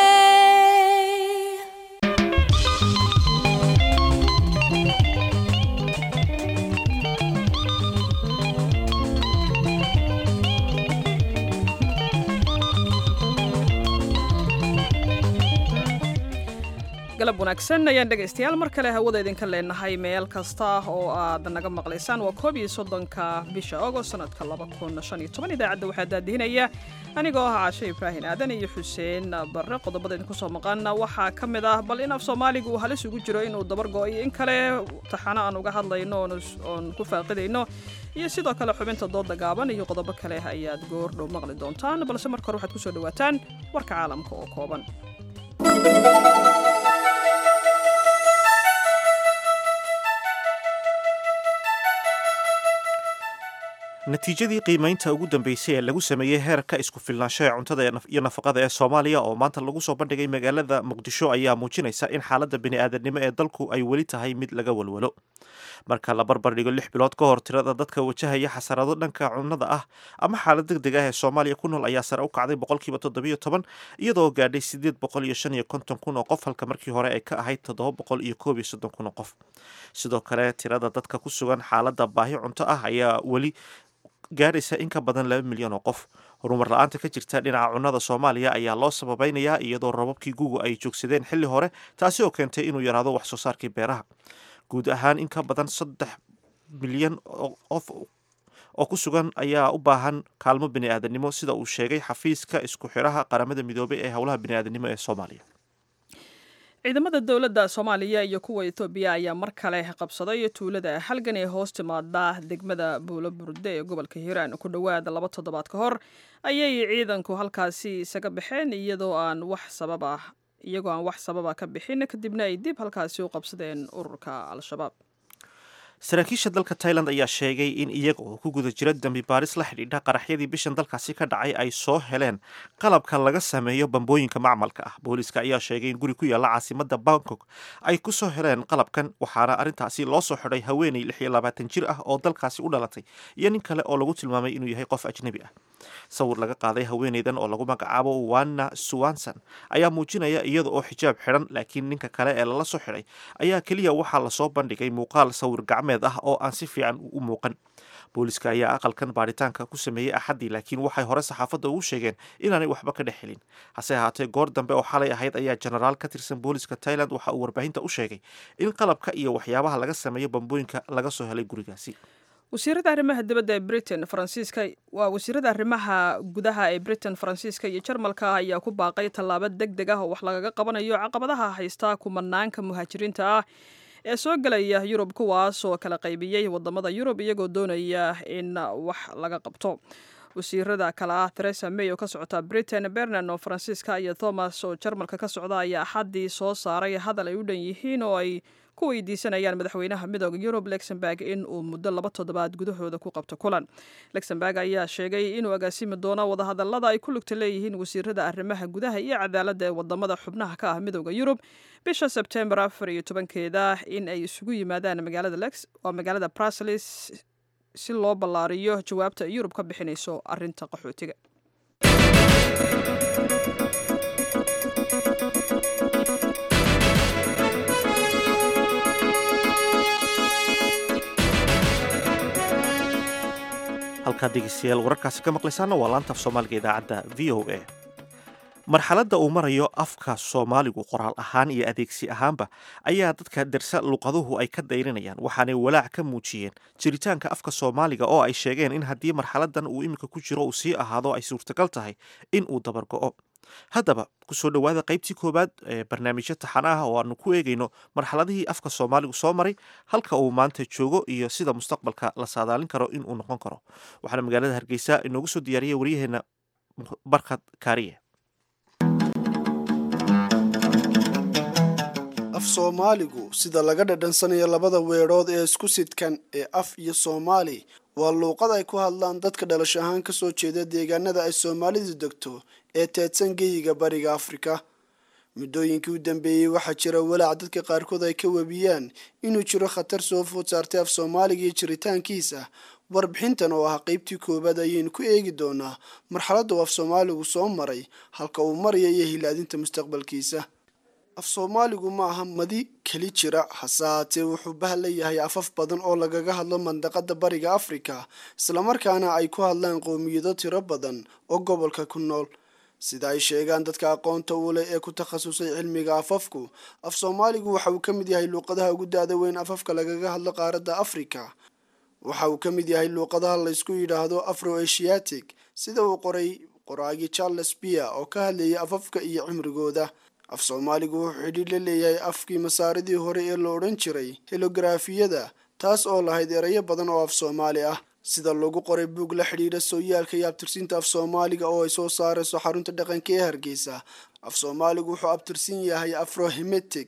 Speaker 2: galab wanaagsan ayaan dhegaystayaal mar kale hawada idinka leenahay meel kasta oo aad naga maqlaysaan waa 11 bisha Agost sanadka 2015 idaacadda waxaa daadihinaya anigoo ah Caashe Ibraahin Aadan iyo Xuseen Barre qodobada idinku soo maqan waxaa ka mid ah bal in af Soomaaligu uu halis ugu jiro inuu dabar go'ay in kale taxana aan uga hadlayno oon ku faaqidayno iyo sidoo kale xubinta dooda gaaban iyo qodobo kale ayaad goor dhow maqli doontaan balse marka hore waxaad ku soo dhawaataan warka caalamka oo kooban.
Speaker 1: natiijadii qiimaynta ugu dambeysay ee lagu sameeyey heerka isku filnaansho ee cuntada iyo nafaqada ee Soomaaliya oo maanta lagu soo bandhigay magaalada Muqdisho ayaa muujinaysa in xaaladda bini'aadanimo ee dalku ay weli tahay mid laga walwalo. marka la barbar dhigo 6 bilood ka hor tirada dadka wajahaya xasarado dhanka cunnada ah ama xaalad degdeg ah ee Soomaaliya ku nool ayaa sare u kacday 17% iyadoo gaadhay 855 kun oo qof halka markii hore ay ka ahayd 731 kun oo qof. sidoo kale tirada dadka ku sugan xaaladda baahi cunto ah ayaa weli gaaraysa in ka badan 2 milyan oo qof. horumar la'aanta ka jirta dhinaca cunnada Soomaaliya ayaa loo sababaynayaa iyadoo roobabkii gugu ay joogsadeen xilli hore taasi oo keentay inuu yaraado wax soo saarkii beeraha. guud ahaan in ka badan 3 milyan oo qof oo ku sugan ayaa u baahan kaalmo bini'aadanimo sida uu sheegay xafiiska isku xiraha qaramada midoobay ee howlaha bini'aadanimo ee Soomaaliya.
Speaker 2: ciidamada dawladda Soomaaliya iyo kuwa Itoobiya ayaa mar kale qabsaday tuulada halgan ee hoos timaada degmada Buulaburde ee gobolka Hiiraan ku dhawaad 2 toddobaad ka hor ayay ciidanku halkaasi isaga baxeen iyagoo aan wax sabab ah ka bixin kadibna ay dib halkaasi u qabsadeen ururka Al-Shabaab.
Speaker 1: saraakiisha dalka Thailand ayaa sheegay in iyaga oo ku guda jira dambi baaris la xidhiidha qaraxyadii bishan dalkaasi ka dhacay ay soo heleen qalabka laga sameeyo bambooyinka macmalka ah. booliska ayaa sheegay in guri ku yaala caasimadda Bangkok ay ku soo heleen qalabkan waxaana arrintaasi loo soo xidhay haweeney 26 jir ah oo dalkaasi u dhalatay iyo nin kale oo lagu tilmaamay inuu yahay qof ajnabi ah. sawir laga qaaday haweeneydan oo lagu magacaabo Wana Suwansan ayaa muujinaya iyada oo xijaab xiran laakiin ninka kale ee la soo xidhay ayaa kaliya waxaa la soo bandhigay muuqaal sawir gacmeed ah oo aan si fiican u muuqan. booliska ayaa aqalkan baaritaanka ku sameeyey Axadii laakiin waxay hore saxaafadda ugu sheegeen inaanay waxba ka dhex helin. hase ahaatee goor dambe oo xalay ahayd ayaa generaal ka tirsan booliska Thailand waxa uu warbaahinta u sheegay in qalabka iyo waxyaabaha laga sameeyo bambooyinka laga soo helay gurigaasi.
Speaker 2: wasiirada arrimaha dibadda ee Britain wasiirada arrimaha gudaha ee Britain Faransiiska iyo Jarmalka ayaa ku baaqay tallaabo degdeg ah oo wax lagaga qabanayo caqabadaha haysta kumanaanka muhaajiriinta ah ee soo galaya Yurub kuwaas oo kala qaybiyay wadamada Yurub iyagoo doonaya in wax laga qabto. wasiirada kala ah Theresa May oo ka socota Britain, Bernard oo Faransiiska iyo Thomas oo Jarmalka ka socda ayaa Axadii soo saaray hadal ay u dhan yihiin oo ay ku weydiisanayaan madaxweynaha midowga Yurub Luxembourg in uu muddo 2 toddobaad gudahooda ku qabto kulan. Luxembourg ayaa sheegay inuu agaasimi doono wadahadallada ay ku lugta leeyihiin wasiirada arrimaha gudaha iyo cadaaladda ee wadamada xubnaha ka ah midowga Yurub bisha September 14-keeda in ay isugu yimaadaan magaalada Brussels si loo ballaariyo jawaabta Yurub ka bixinayso arrinta qaxootiga.
Speaker 1: halkaa dhegeystayaal wararkaasi ka maqlaysaana waa laanta af Soomaaliga idaacadda VOA. marxaladda uu marayo afka Soomaaligu qoraal ahaan iyo adeegsi ahaanba ayaa dadka darsa luqaduhu ay ka dayrinayaan waxaanay walaac ka muujiyeen jiritaanka afka Soomaaliga oo ay sheegeen in haddii marxaladdan uu imika ku jiro uu sii ahaado ay suurtagal tahay in uu dabar go'o. haddaba kusoo dhowaada qaybtii koowaad ee barnaamijyo taxan ah oo aanu ku eegayno marxaladihii afka Soomaaligu soo maray, halka uu maanta joogo iyo sida mustaqbalka la saadaalin karo in uu noqon karo. waxaana magaalada Hargeysa inoogu soo diyaariyay waryaheena Barkad Kaariye.
Speaker 8: af Soomaaligu sida laga dhadhansanayo labada weerood ee isku sidkan ee af iyo Soomaali waa luuqad ay ku hadlaan dadka dhalasho ahaan ka soo jeeda deegaanada ay Soomaalidu degto ee teedsan geeyiga bariga Afrika. muddooyinkii u dambeeyay waxaa jira walaac dadka qaarkood ay ka wabiyaan inuu jiro khatar soo food saartay af Soomaaliga iyo jiritaankiisa warbixintan oo ah qaybtii koobaad ayaynu ku eegi doonaa marxaladda af soomaaligu soo maray halka uu maraya iyo hilaadinta mustaqbalkiisa. af soomaaligu ma aha madi keli jira hase haatee wuxuu bahlayahay afaf badan oo lagaga hadlo mandaqada bariga Afrika islamarkaana ay ku hadlaan qowmiyado tiro badan oo gobolka ku nool. sida ay sheegaan dadka aqoonta u leh ee ku takhasusay cilmiga afafku, af soomaaligu waxa uu ka mid yahay luqadaha ugu daada weyn afafka lagaga hadlo qaaradda Afrika. waxa uu ka mid yahay luqadaha la isku yiraahdo Afro-Asiatic sida uu qoray qoraagi Charles Spear oo ka hadlayay afafka iyo cimrigooda. af soomaaligu wuxuu xidhiidh la leeyahay afkii masaaridii hore ee la odhan jiray helografiyada, taas oo lahayd erayo badan oo af soomaali ah. sida lagu qoray buug la xidhiidha sooyaalka iyo abtirsiinta af soomaaliga oo ay soo saarayso xarunta dhaqanka ee Hargeysa, af soomaaligu wuxuu abtirsin yahay Afro-Hamitic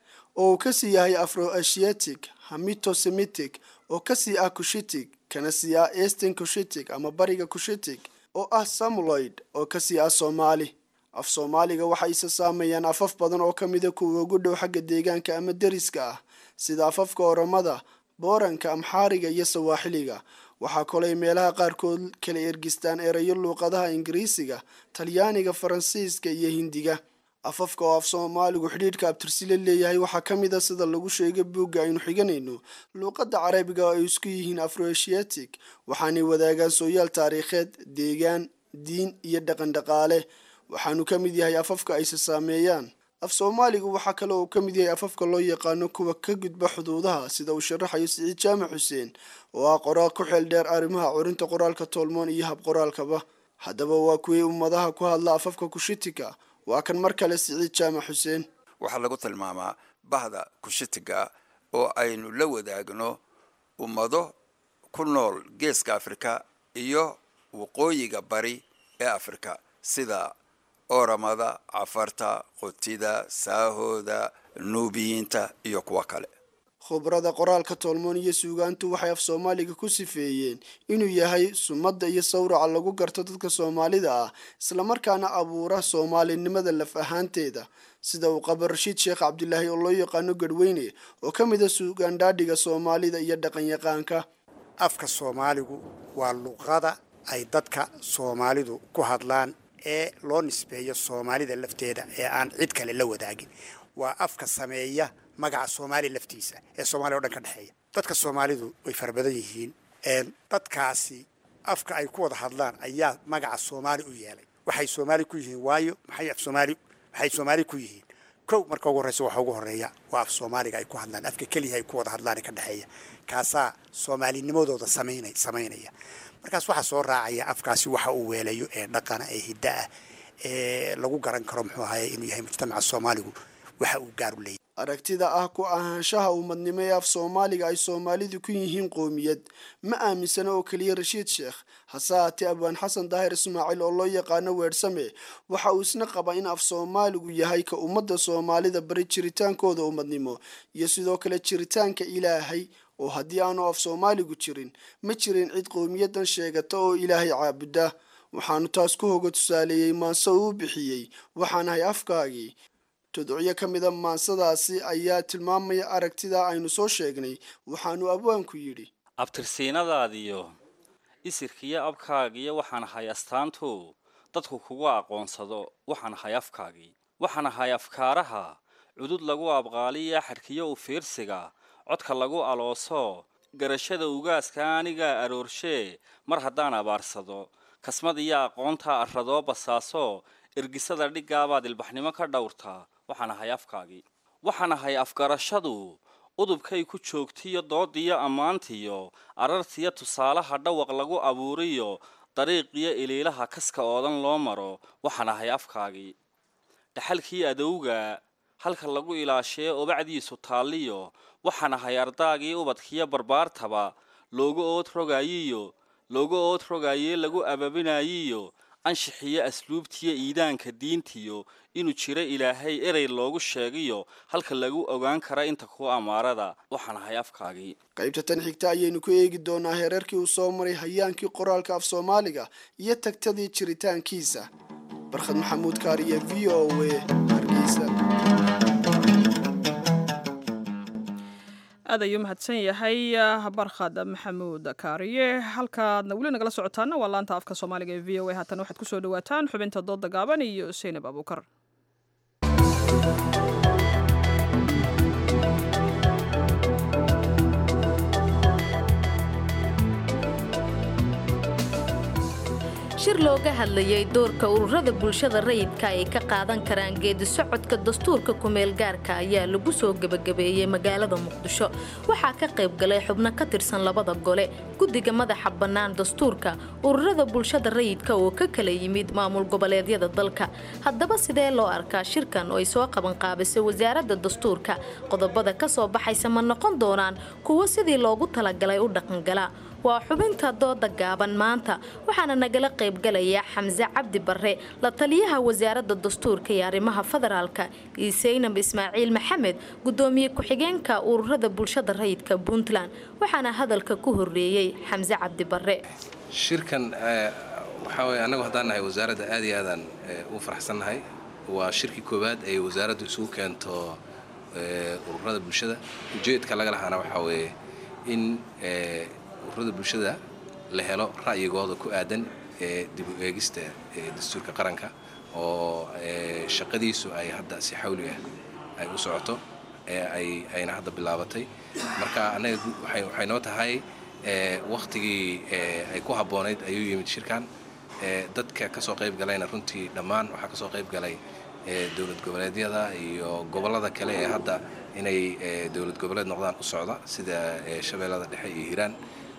Speaker 8: oo ka sii yahay Afro-Asiatic, Hamito-Semitic oo ka sii ah Cushitic, kana sii ah Eastern Cushitic ama bariga Cushitic oo ah Samoyed oo ka sii ah Soomaali. af soomaaliga waxay isa saameeyaan afaf badan oo ka mid ah kuwa ugu dhow xagga deegaanka ama deriska ah sida afafka Oromada, Booranka, Amxaariga iyo Sawaaxiliga. waxaa kaloo meelaha qaarkood kala ergistaan erayo luqadaha Ingiriisiga, Talyaaniga, Faransiiska iyo Hindiga. afafka oo af soomaaligu xidhiidhka abtirsile leeyahay waxaa ka mid ah sida lagu sheegay buugga aynu xiganayno luqadda carabiga oo ay isku yihiin Afro-Asiatic, waxaanay wadaagaan sooyaal taariikheed, deegaan, diin iyo dhaqan dhaqaale. waxaanu ka mid yahay afafka ay saameeyaan. af soomaaligu waxa kale oo ka mid yahay afafka loo yaqaano kuwa ka gudba xuduudaha sida uu sharaxayo Siciid Jaamac Xuseen oo ah qoraal ku xeel dheer arrimaha curinta qoraalka tolmoon iyo hab qoraalkaba. haddaba waa kuwii ummadaha ku hadla afafka Kushitika. waa kan mar kale Siciid Jaamac Xuseen.
Speaker 11: waxaa lagu tilmaamaa bahda Kushitiga oo aynu la wadaagno ummado ku nool geeska Afrika iyo waqooyiga bari ee Afrika sida Oromada, Cafarta, Qotida, Saahooda, Nuubiyiinta iyo kuwa kale.
Speaker 8: khubrada qoraalka tolmoon iyo suugaantu waxay af soomaaliga ku sifeeyeen inuu yahay sumadda iyo sawraca lagu garto dadka Soomaalida ah islamarkaana abuura Soomaalinimada laf ahaanteeda, sida uu qabo Rashiid Sheekh Cabdilaahi oo loo yaqaano Gadweyne oo ka mid ah suugaandhaadhiga Soomaalida iyo dhaqan-yaqaanka.
Speaker 12: afka Soomaaligu waa luqada ay dadka Soomaalidu ku hadlaan ee loo nisbeeyo Soomaalida lafteeda ee aan cid kale la wadaagin. waa afka sameeya magaca Soomaali laftiisa ee Soomaaliya oo dhan ka dhaxeeya. dadka Soomaalidu way farbadan yihiin dadkaasi afka ay ku wada hadlaan ayaa magaca Soomaali u yeelay. waxay Soomaali ku yihiin waayo maxay Soomaali ku yihiin kow marka ugu horeysa waxa ugu horeeya waa af Soomaaliga ay ku hadlaan, afka kaliya ay ku wada hadlaan ka dhaxeeya kaasa Soomaalinimadooda sameynaya. markaas waxa soo raacaya afkaasi waxa uu weelayo ee dhaqan ee hidda ah ee lagu garan karo muxuu ahaay inuu yahay mujtamaca Soomaaligu waxa uu gaar u leeyahay.
Speaker 8: aragtida ah ku ahaanshaha ummadnimo ee af Soomaaliga ay Soomaalidu ku yihiin qoomiyad ma aaminsana oo kaliya Rashiid Sheekh, hase haatee Abwaan Xasan Daahir Ismaaciil oo loo yaqaano Weersame waxa uu isna qabaa in af Soomaaligu yahay ka ummadda Soomaalida bari jiritaankooda ummadnimo iyo sidoo kale jiritaanka Ilaahay oo haddii aanu af Soomaaligu jirin ma jirin cid qowmiyadan sheegata oo Ilaahay caabuda. waxaanu taas ku hoga tusaaleeyay maanso uu bixiyey waxaanahay afkaagii. tudciyo ka mid ah maansadaasi ayaa tilmaamaya aragtida aynu soo sheegnay. waxaanu abwaanku yidhi
Speaker 4: abtirsiinadaadiyo isirkiyo abkaagiyo waxaan ahay astaantu dadku kugu aqoonsado waxaan ahay afkaagii. waxaan ahay afkaaraha cudud lagu abqaaliya xadhkiyo u fiirsiga codka lagu alooso garashada ugaaska aniga aroorshe mar haddaan abaarsado kasmad iyo aqoonta arradoo basaaso ergisada dhigaabaad ilbaxnimo ka dhowrtaa. waxaan ahay afkaagii. waxaan ahay afgarashadu udubkay ku joogtiyo doodiyo ammaantiyo arartiyo tusaalaha dhawaq lagu abuuriyo dariiqiyo iliilaha kaska oodan loo maro. waxaan ahay afkaagii. dhaxalkii adowga halka lagu ilaashee obacdiisu taalliyo waxaan ahay ardaagii ubadkiyo barbaartaba looga ood rogaayee lagu ababinayiyo anshixiyo asluubtiyo iidaanka diintiyo inuu jiro Ilaahay erey loogu sheegiyo halka lagu ogaan kara inta ku amaarada. waxaan ahay afkaagii.
Speaker 8: qaybta tan xigta ayaynu ku eegi doonaa heerarkii uu soo maray hayaankii qoraalka af Soomaaliga iyo tagtadii jiritaankiisa. Barkhad Maxamuud Kaariye, VOA, Hargeysa.
Speaker 2: aad ayuu mahadsan yahay barkhad maxamuud kaariye. halkaadna weli nagala socotaana waa laanta afka soomaaliga ee v o a. haatan waxaad kusoo dhawaataan xubinta dooda gaaban iyo Seynab Abuukar.
Speaker 13: shir looga hadlayay doorka ururada bulshada rayidka ay ka qaadan karaan geedi socodka dastuurka kumeel gaarka ayaa lagu soo gabagabeeyey magaalada Muqdisho. waxaa ka qayb galay xubno ka tirsan labada gole, guddiga madaxa bannaan dastuurka, ururada bulshada rayidka oo ka kala yimid maamul goboleedyada dalka. haddaba sidee loo arkaa shirkan oo ay soo qaban qaabisay wasaaradda dastuurka? qodobada ka soo baxaysa ma noqon doonaan kuwo sidii loogu talagalay u dhaqangala? waa xubinta dooda gaaban maanta, waxaana nagala qayb galaya Xamse Cabdi Barre, la taliyaha wasaaradda dastuurka iyo arrimaha federaalka, iyo Seynab Ismaaciil Maxamed, gudoomiye ku-xigeenka ururada bulshada rayidka Puntland. waxaana hadalka ku horeeyay Xamse Cabdi Barre.
Speaker 14: shirkan waxa way anagu hadaan nahay wasaaradda aad iyo aad u faraxsanahay. waa shirkii koobaad ee wasaaraddu isugu keento ururada bulshada. ujeedka laga lahaana waxa way in ururada bulshada la helo ra'yigooda ku aadan dib u eegista dastuurka qaranka oo shaqadiisu ay hadda si xawli ah ay u socoto ayna hadda bilaabatay. marka anaga waxay noo tahay waqtigii ay ku habboonayd ayuu yimid shirkan. dadka ka soo qayb galayna runtii dhammaan waxaa ka soo qayb galay dowlad goboleedyada iyo gobollada kale ee hadda inay dowlad goboleed noqdaan u socda sida Shabeellada Dhexe iyo Hiiraan.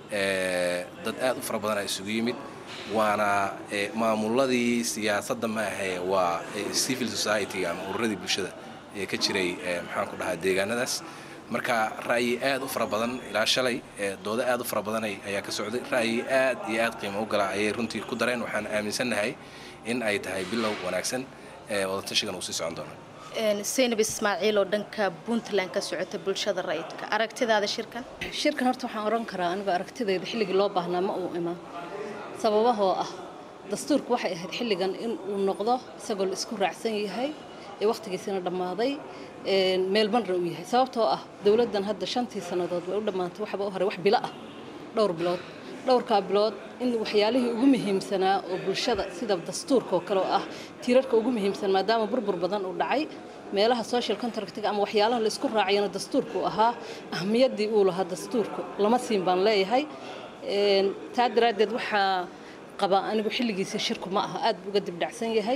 Speaker 14: dad aad u fara badan ay isugu yimid, waana maamuladii siyaasadda ma ahaye waa civil society ama ururadii bulshada ee ka jiray maxaan ku dhahaa deegaanadaas. marka ra'yi aad u fara badan ilaa shalay doodo aad u fara badan ayaa ka socday. ra'yi aad iyo aad qiimo u gala ayay runtii ku dareen. waxaan aaminsanahay in ay tahay bilow wanaagsan wadatashigan uu sii socon doono.
Speaker 13: Seynab Ismaaciil oo dhanka Puntland ka socota bulshada rayidka, aragtidaada shirkan
Speaker 15: horta waxaan oran karaa aniga aragtidayda xilligii loo baahnaa ma uu imaan. sababahoo ah dastuurku waxay ahayd xilligan in uu noqdo isagoo la isku raacsan yahay ee waqtigiisana dhammaaday meel banra uu yahay. sababtoo ah dowladdan hadda 5 sanadood way u dhamaatay waxba u horay wax bilo ah dhowrka bilood in waxyaalihii ugu muhiimsanaa oo bulshada sida dastuurka oo kale ah tiirarka ugu muhiimsan maadaama burbur badan uu dhacay meelaha social contractiga ama waxyaalaha la isku raacayna dastuurku ahaa ahmiyadii uu lahaa dastuurku lama siin baan leeyahay. taa daraadeed waxaa qaba anigu xilligiisa shirku ma aha aad uga dib dhacsan yahay.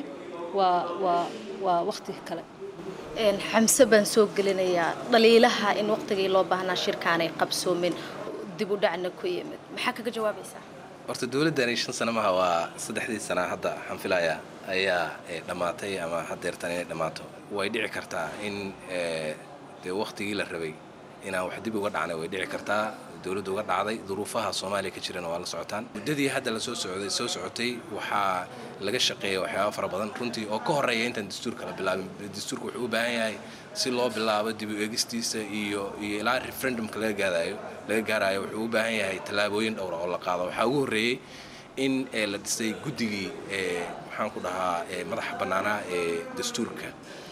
Speaker 15: waa waqti kale.
Speaker 13: Xamse baan soo gelinayaa dhaliilaha in waqtigii loo baahnaa shirkaanay qabsoomin dib u dhacna ku yimid, maxaa kaga jawaabaysaa?
Speaker 14: horta dowladdan 5 sano maaha, waa 3 sano hadda waxaan filayaa ayaa dhamaatay ama hadeertan inay dhamaato. way dhici kartaa in waqtigii la rabay inaan wax dib uga dhacnay way dhici kartaa. dowladdu uga dhacday duruufaha Soomaaliya ka jirana waa la socotaan. muddadii hadda la soo socotay waxaa laga shaqeeyay waxyaabo fara badan runtii oo ka horeeya intaan dastuurka la bilaabin. dastuurku wuxuu u baahan yahay si loo bilaabo dib u eegistiisa iyo ilaa referendumka laga gaarayo wuxuu u baahan yahay tallaabooyin dhowr oo la qaado. waxaa ugu horeeyay in la dhisay guddigii maxaan ku dhahaa madaxa bannaanaa ee dastuurka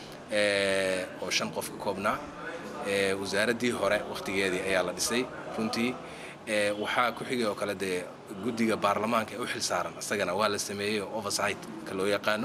Speaker 14: oo 5 qof ka koobnaa. wasaaraddii hore waqtigeedii ayaa la dhisay runtii. waxaa ku xigay oo kale dee guddiga baarlamaanka ee u xil saaran isagana waa la sameeyey oo oversight ka loo yaqaano.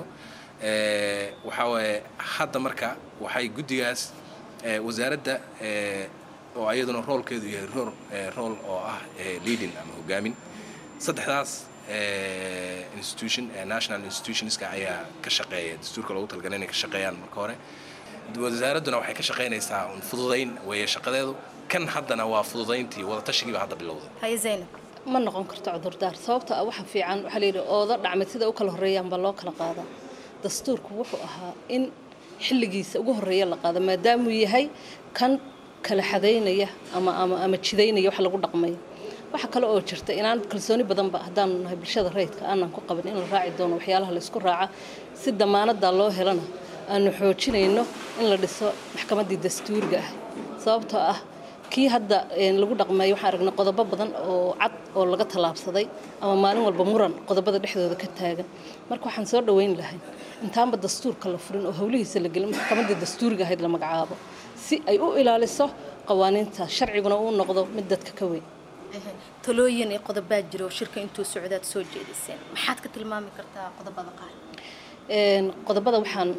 Speaker 14: waxaa waaye hadda marka waxay guddigaas wasaaradda oo iyaduna roolkeedu yahay rool oo ah leading ama hogaamin. saddexdaas institution national institutionska ayaa ka shaqeeya dastuurka loogu talagalay inay ka shaqeeyaan marka hore. wasaaradduna waxay ka shaqeynaysaa fududayn weeye shaqadeedu. kan haddana waa fududayntii wadatashigiiba hadda bilowday.
Speaker 15: hay Zeynab ma noqon karto cudurdaar sababtoo ah waxa fiican waxa la yiraahdo ooda dhacmay sida u kala horeeyaan baa loo kala qaadaa. dastuurku wuxuu ahaa in xilligiisa ugu horeeya la qaado maadaama uu yahay kan kala xadeynaya ama jidaynaya wax lagu dhaqmay. waxa kale oo jirta inaan kalsooni badan ba hadaan nahay bulshada rayidka aanan ku qaban in la raaci doono waxyaalaha la isku raaca si damaanada loo helana aanu xoojinayno in la dhiso maxkamaddii dastuuriga ah. sababtoo ah kii hadda lagu dhaqmay waxaan aragnay qodobo badan oo cad oo laga talaabsaday ama maalin walba muran qodobada dhexdooda ka taagan. marka waxaan soo dhaweyn lahayn intaanba dastuurka la furin oo hawlihiisa la gelin maxkamadda dastuuriga ahayd la magacaabo si ay u ilaaliso qawaaniinta sharciguna uu noqdo mid dadka ka weyn
Speaker 13: talooyin iyo qodobbaa jira oo shirka intuu socdaad soo jeediseen maxaad ka tilmaami kartaa qodobada qaar
Speaker 15: qodobada waxaan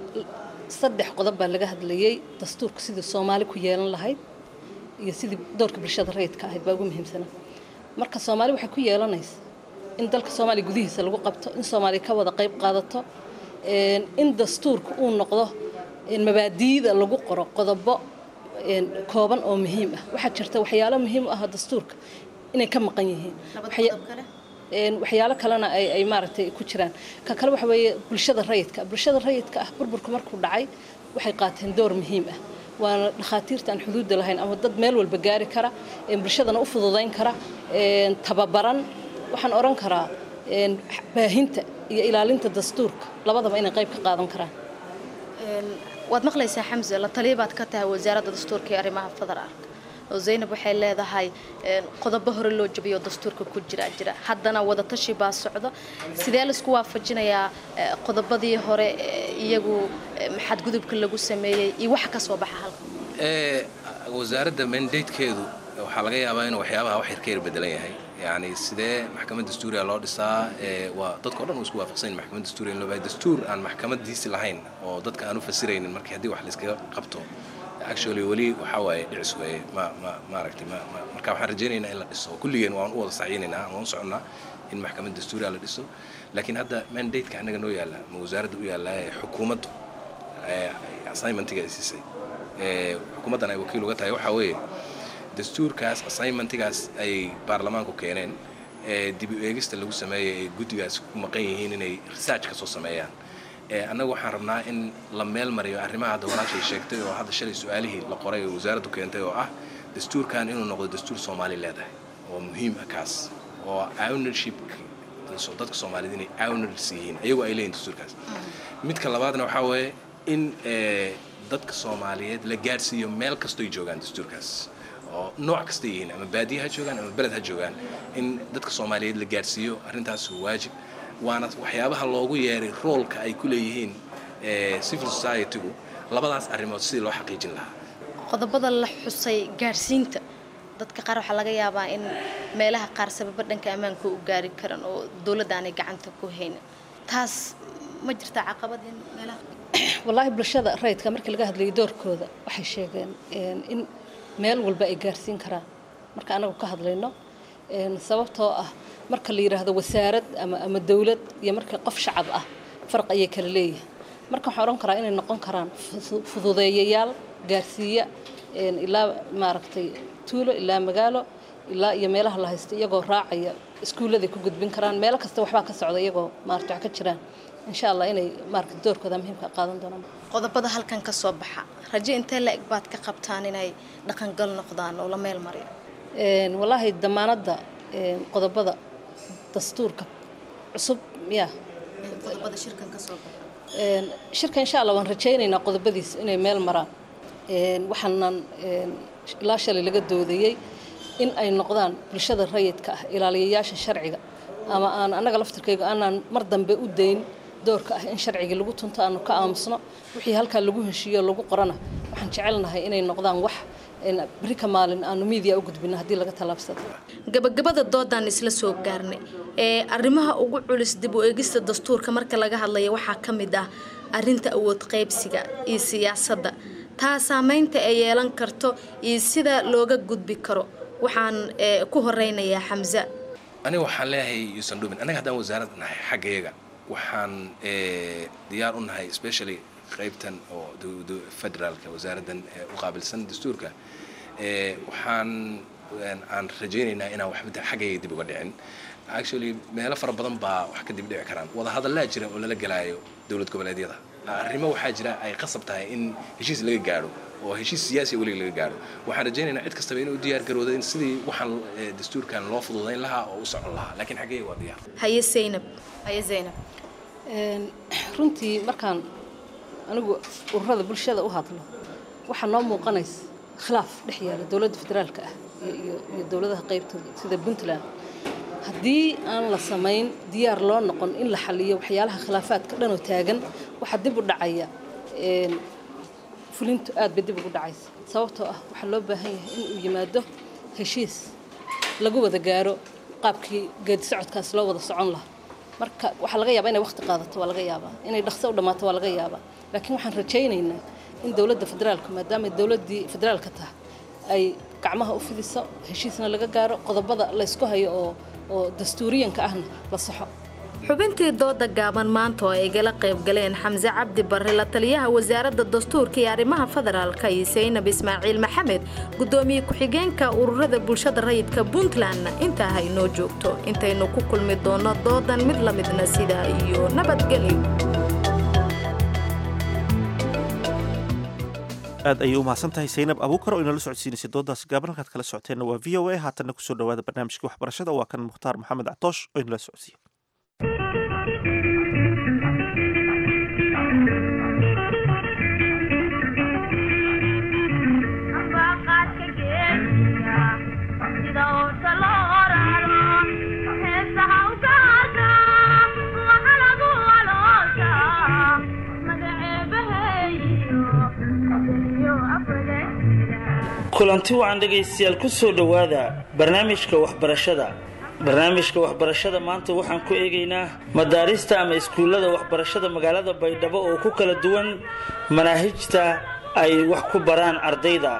Speaker 15: 3 qodob baa laga hadlayay dastuurka sidii Soomaali ku yeelan lahayd iyo sidii doorka bulshada rayidka ahayd baa ugu muhiimsan marka Soomaali waxay ku yeelanaysaa in dalka Soomaali gudihiisa lagu qabto in Soomaali ka wada qayb qaadato in dastuurka uu noqdo in mabaadiida lagu qoro qodobo kooban oo muhiim ah waxa jirta waxyaalo muhiim ah dastuurka inay ka maqan yihiin waxyaalo kalena ay maaragtay ku jiraan ka kale waxa weeye bulshada rayidka ah burburka markuu dhacay waxay qaateen door muhiim ah waana dhakhaatiirta aan xuduud lahayn ama dad meel walba gaari kara bulshadana u fududeyn kara tababaran waxaan oran karaa baahinta iyo ilaalinta dastuurka labadaba inay qayb ka qaadan karaan
Speaker 13: waad maqlaysaa Xamza la taliyabaad ka tahay wasaaradda dastuurka iyo arrimaha federaalka oo Zaynab waxay leedahay qodobo hore loo jabiyo dastuurka ku jira haddana wada tashi baa socda sidee la isku waafajinayaa qodobadii hore iyagu maxad gudubka lagu sameeyay iyo wax ka soo baxa halka
Speaker 14: wasaaradda mandate-keedu waxa laga yaabaa in waxyaabaha wax yar ka yar bedelan yahay يعني سيده محكمة دستورية الله دسا ودadka dhan isku waafaqsan maxkamad dastuuriye loo baahay dastuur aan maxkamadiisi lahayn oo dadka aanu fasiraynin markii hadii wax la iska qabto actually wali waxa way dhicis way ma aragtay marka waxaan rajaynaynaa in la dhiso kulligeen waan u wada saxiinaynaa waan soconnaa in maxkamad dastuuriye la dhiso laakiin hadda mandate-ka anaga noo yaala wasaaradda u yaala xukuumaddu assignment-ga isisay xukuumaddan ay wakiil uga tahay waxa weeye dastuurkaas assignment-gaas ay baarlamaanku keeneen dib u eegista lagu sameeyay guddigaas ku maqan yihiin inay research ka soo sameeyaan annagu waxaan rabnaa in la meel mariyo arrimaha hadda walaashay sheegtay oo hadda shalay su'aalihii la qoray oo wasaaraddu keentay oo ah dastuurkan inuu noqdo dastuur Soomaali leedahay oo muhiim ah kaas oo ownership soo dadka Soomaalida inay owners yihiin ayagu ay leeyihiin dastuurkaas midka labaadna waxa weeye in dadka Soomaaliyeed la gaarsiiyo meel kasta ay joogaan dastuurkaas oo nooc kasta yihiin ama baadiyaha joogaan ama beled ha joogaan in dadka Soomaaliyeed la gaarsiiyo arrintaas waajib waana waxyaabaha loogu yeeray roolka ay ku leeyihiin civil society-gu labadaas arrimood sidii loo xaqiijin lahaa
Speaker 13: qodobada la xusay gaarsiinta dadka qaar waxa laga yaabaa in meelaha qaar sabab dhanka ammaanka u gaari karan oo dawladda aanay gacanta ku haynin taas ma jirta caqabad in meelaha
Speaker 15: wallahi bulshada rayidka markii laga hadlayo doorkooda waxay sheegeen in meel walba ay gaarsiin karaan marka anagu ka hadlayno sababtoo ah marka la yiraahdo wasaarad ama dawlad iyo marka qof shacab ah farq ay kala leeyihiin marka waxaan oran karaa inay noqon karaan fududeeyayaal gaarsiiya ilaa maaragtay tuulo ilaa magaalo ilaa iyo meelaha la haysto iyagoo raacaya iskuulada ku gudbin karaan meel kasta waxba ka socda iyagoo maaragtay wax ka jiraan insha Allah inay maaragtay doorkooda muhiimka qaadan doonaan
Speaker 13: qodobada halkan ka soo baxa rajo intee la egbaad ka qabtaan inay dhaqan gal noqdaan oo la meel mariyo
Speaker 15: wallahi damaanada qodobada dastuurka cusub
Speaker 13: qodobada shirkan ka soo baxa
Speaker 15: shirka insha Allah waan rajaynaynaa qodobadiis inay meel maraan waxaan ilaa shalay laga doodayay in ay noqdaan bulshada rayidka ah ilaaliyayaasha sharciga ama aan anaga laftirkayga aanan mar dambe u deyn doorka ah in sharciga lagu tunto aanu ka aamusno wixii halka lagu heshiiyo lagu qorana waxaan jecelnahay inay noqdaan wax بريكا مالن أنو ميديا أقدبنا هدي لقى تلابسات.
Speaker 13: gabagabada doodan isla soo gaarnay arrimaha ugu culus dib u eegista dastuurka marka laga hadlayo waxa kamid ah arinta awood qaybsiga iyo siyaasadda taa saameynta ay yeelan karto iyo sida looga gudbi karo waxaan ku horeynayaa Xamza
Speaker 14: aniga waxaan leeyahay yuusan dhumin anaga hadaan wasaaradda nahay xageega waxaan diyaar u nahay especially qaybtan oo federaalka wasaaraddan u qaabilsan dastuurka waxaan aan rajaynaynaa inaan waxba xageega dib uga dhicin actually meelo fara badan baa wax ka dib dhici karaan wada hadallaa jira oo lala galaayo dawlad goboleedyada arrimo waxaa jira ay qasab tahay in heshiis laga gaaro oo heshiis siyaasi wali laga gaaro waxaan rajaynaynaa cid kastaba inuu diyaar garoodo in sidii waxaan dastuurkan loo fududeyn lahaa oo u socon lahaa laakiin xageega waa diyaar
Speaker 13: haye Zaynab
Speaker 15: runtii markaan anigu ururada bulshada u hadlo waxa noo muuqanays khilaaf dhex yaala dawladda federaalka ah iyo dawladaha qaybtooda sida Puntland haddii aan la samayn diyaar loo noqon in la xalliyo waxyaalaha khilaafaadka dhan oo taagan waxa dib u dhacaya fulintu aad bay dib ugu dhacaysa sababtoo ah waxaa loo baahan yahay in uu yimaado heshiis lagu wada gaaro qaabkii geedi socodkaas loo wada socon lahaa marka waxaa laga yaabaa inay waqti qaadato waa laga yaabaa inay dhaqso u dhammaato waa laga yaabaa laakiin waxaan rajaynaynaa in dowladda federaalka maadaama dowladdii federaalka tahay ay gacmaha u fidiso heshiisna laga gaaro qodobada la isku hayo oo dastuuriyanka ahna la saxo
Speaker 13: xubintii dooda gaaban maanta oo ay igala qayb galeen Xamse Cabdi Barre la taliyaha wasaaradda dastuurka iyo arrimaha federaalka iyo Saynab Ismaaciil Maxamed gudoomiye ku-xigeenka ururada bulshada rayidka Puntland inta ay noo joogto intaynu ku kulmi doono doodan mid la midna sida iyo nabadgelyo
Speaker 1: aad ayay u mahadsantahay Saynab Abuukar oo inala socodsiinaysa doodaas gaaban halkaad kala socoteena waa VOA haatana ku soo dhawaada barnaamijka waxbarashada waa kan Mukhtaar Maxamed Catoosh oo inala socodsiiyo
Speaker 16: kulanti wacan dhegaystayaal ku soo dhawaada barnaamijka waxbarashada maanta waxaan ku eegaynaa madaarista ama iskuullada waxbarashada magaalada Baydhabo oo ku kala duwan manaahijta ay wax ku baraan ardayda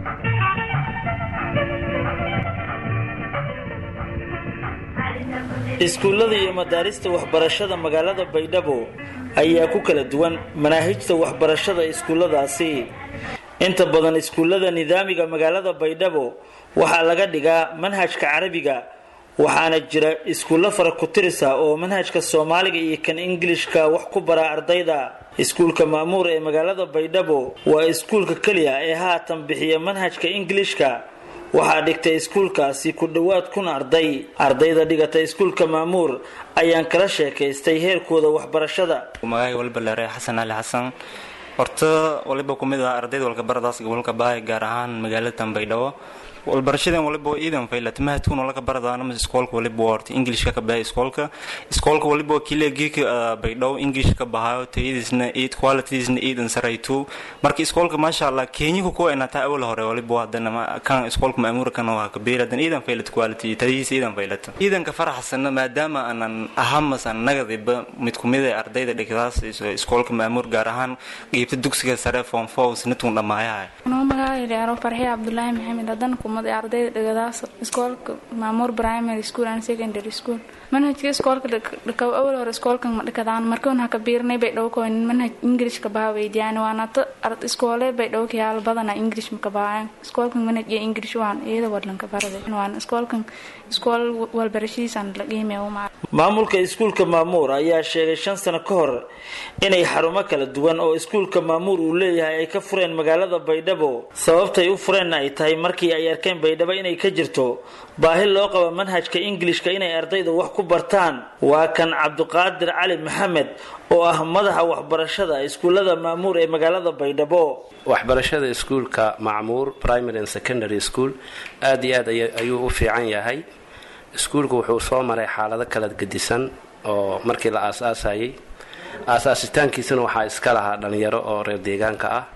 Speaker 16: iskuullada iyo madaarista waxbarashada magaalada Baydhabo ayaa ku kala duwan manaahijta waxbarashada iskuulladaasi inta badan iskuullada nidaamiga magaalada Baydhabo waxaa laga dhigaa manhajka Carabiga waxaana jira iskuulo fara ku tirisa oo manhajka Soomaaliga iyo kan Ingiriiska wax ku bara ardayda iskuulka Maamuur ee magaalada Baydhabo waa iskuulka kaliya ee haatan bixiya manhajka Ingiriiska waxaa dhigtay iskuulkaasi ku dhawaad 1,000 ardayda dhigata iskuulka Maamuur ayaan kala sheekaystay heerkooda waxbarashada
Speaker 17: magacayga walba leeyahay Xasan Ali Xasan horta waliba kumid ah ardayda walka baradaas gobolka Baay gaar ahaan magaalada Baydhabo walbarashadan waliba iidan faylat mahadkuna laga baradaana iskoolka waliba wart English ka baa iskoolka waliba kileegii Baydhabo English ka baahayo tayadiisna qualitiesna iidan sarayto marka iskoolka ma sha Allah Kenya ku inta awal hore waliba wadana kan iskoolka Maamuur kana waa ka beeradan iidan faylat quality tayadiis iidan faylat iidan ka faraxsan maadaama aanan ahamasan nagadiba mid kumid ah ardayda dhigtaas iskoolka Maamuur gaar ahaan qeybta dugsiga sare form 4 sanadun dhamaayay
Speaker 18: magacayga Farxiya Abdullaahi Maxamed hadan kumad ardayda dhigadaas iskoolka Maamuur Primary School and Secondary School manhajka iskoolka dhakaw awal hore iskoolkan ma dhakadaan markaan ha ka biirnay Baydhabo ko manhaj English ka baa weydiyaan waana ard iskoole Baydhabo ka yaal badana English ma ka baahan iskoolkan manhaj English waan iyada wadlan ka baraday waan iskoolkan iskool walbarashiisan la qiimeeyo
Speaker 16: maamulka iskuulka Maamuur ayaa sheegay 5 sano ka hor inay xarumo kala duwan oo iskuulka Maamuur uu leeyahay ay ka fureen magaalada Baydhabo sababtay u fureen ay tahay markii ay arkeen Baydhabo inay ka jirto baahi loo qabo manhajka Ingiriiska inay ardayda wax ku bartaan waa kan Cabduqaadir Cali Maxamed oo ah madaxa waxbarashada iskuulada Maamuur ee magaalada Baydhabo
Speaker 19: waxbarashada iskuulka Maamuur Primary and Secondary School aad iyo aad ayuu u fiican yahay iskuulku wuxuu soo maray xaalado kala gedisan oo markii la aasaasayay aasaasitaankiisana waxaa iska lahaa dhalinyaro oo reer deegaanka ah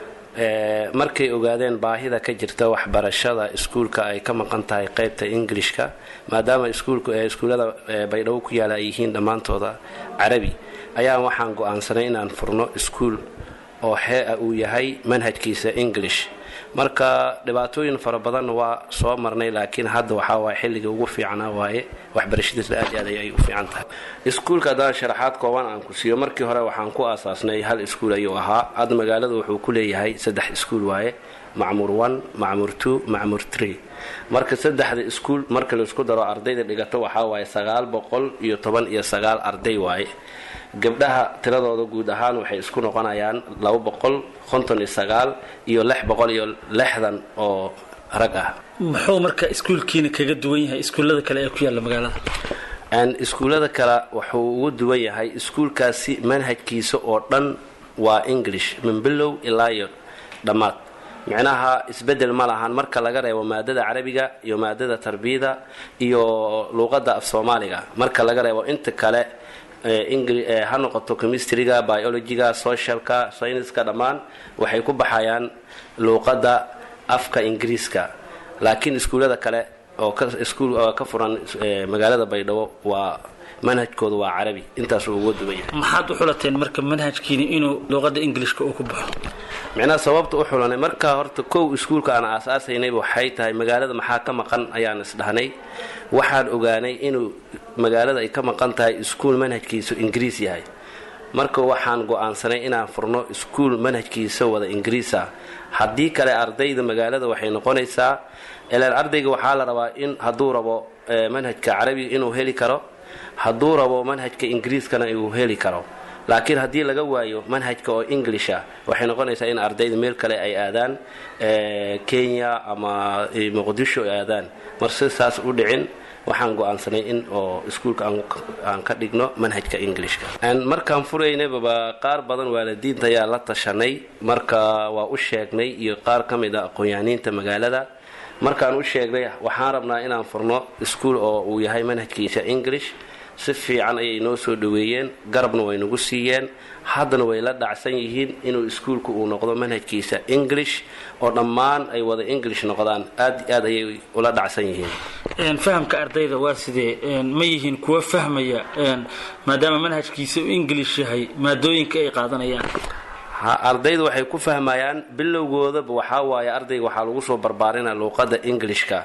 Speaker 19: markay ogaadeen baahida ka jirta waxbarashada iskuulka ay ka maqan tahay qaybta Ingiriiska maadaama iskuulada Baydhabo ku yaala ay yihiin dhamaantooda Carabi ayaa waxaan go'aansanay inaan furno iskuul oo uu yahay manhajkiisa English marka dhibaatooyin fara badan waa soo marnay laakiin hadda waxa waa xilliga ugu fiicnaa waaye waxbarashadiisa aad ay u fiican tahay iskuulka daan sharaxaad kooban aan ku siiyo markii hore waxaan ku aasaasnay hal iskuul ayuu ahaa had magaalada wuxuu ku leeyahay 3 iskuul waaye Maamuur 1 Maamuur 2 Maamuur 3 marka saddexda iskuul marka la isku daro ardayda dhigato waxa waaye 919 arday waaye gabdhaha tiradooda guud ahaan waxay isku noqonayaan 259 iyo 660 oo rag ah
Speaker 16: muxuu marka iskuulkiina kaga duwan yahay iskuulada kale ee ku yaala magaalada
Speaker 19: iskuulada kale wuxuu ugu duwan yahay iskuulkaasi manhajkiisa oo dhan waa English min bilow ilaa iyo dhamaad macnaha isbedel ma lahan marka laga reebo maadada Carabiga iyo maadada tarbiyada iyo luqadda af Soomaaliga marka laga reebo inta kale ha noqoto chemistryga, biologyga, socialka, scienceska dhammaan waxay ku baxayaan luuqadda afka ingiriiska. laakiin iskuulada kale oo ka furan magaalada Baydhabo waa manhajkoodu waa carabi. intaas uu ugu duwan yahay.
Speaker 16: maxaad u xulateen marka manhajkiina inuu luqadda ingiriiska uu ku baxo?
Speaker 19: macnaha sababta u xulanay marka horta kow iskuulka aan aasaasay waxay tahay magaalada maxaa ka maqan ayaan isdhahnay. waxaan ogaanay inuu magaalada ay ka maqan tahay iskuul manhajkiisu ingiriis yahay. marka waxaan go'aansanay inaan furno iskuul manhajkiisa wada ingiriis ah. haddii kale ardayda magaalada waxay noqonaysaa ilaa ardayga waxaa la rabaa in hadduu rabo manhajka carabi inuu heli karo, hadduu rabo manhajka ingiriiskana inuu heli karo. laakiin haddii laga waayo manhajka oo English ah waxay noqonaysaa in ardayda meel kale ay aadaan Kenya ama Muqdisho ay aadaan. marse saas u dhicin waxaan go'aansanay in oo iskuulka aan ka dhigno manhajka Englishka. markaan furaynay qaar badan waalidiinta ayaa la tashanay. marka waa u sheegnay iyo qaar ka mid ah aqoon-yahaniinta magaalada. markaan u sheegnay waxaan rabnaa inaan furno iskuul oo uu yahay manhajkiisa English. si fiican ayay noo soo dhaweeyeen, garabna way nagu siiyeen. haddana way la dhacsan yihiin inuu iskuulku uu noqdo manhajkiisa English oo dhammaan ay wada English noqdaan. aad ayay ula dhacsan yihiin.
Speaker 16: fahamka ardayda waa sidee? ma yihiin kuwa fahmaya maadaama manhajkiisa uu English yahay maadooyinka ay qaadanayaan?
Speaker 19: ardayda waxay ku fahmayaan bilowgooda waxaa waaye ardayga waxaa lagu soo barbaarinaa luuqadda Englishka.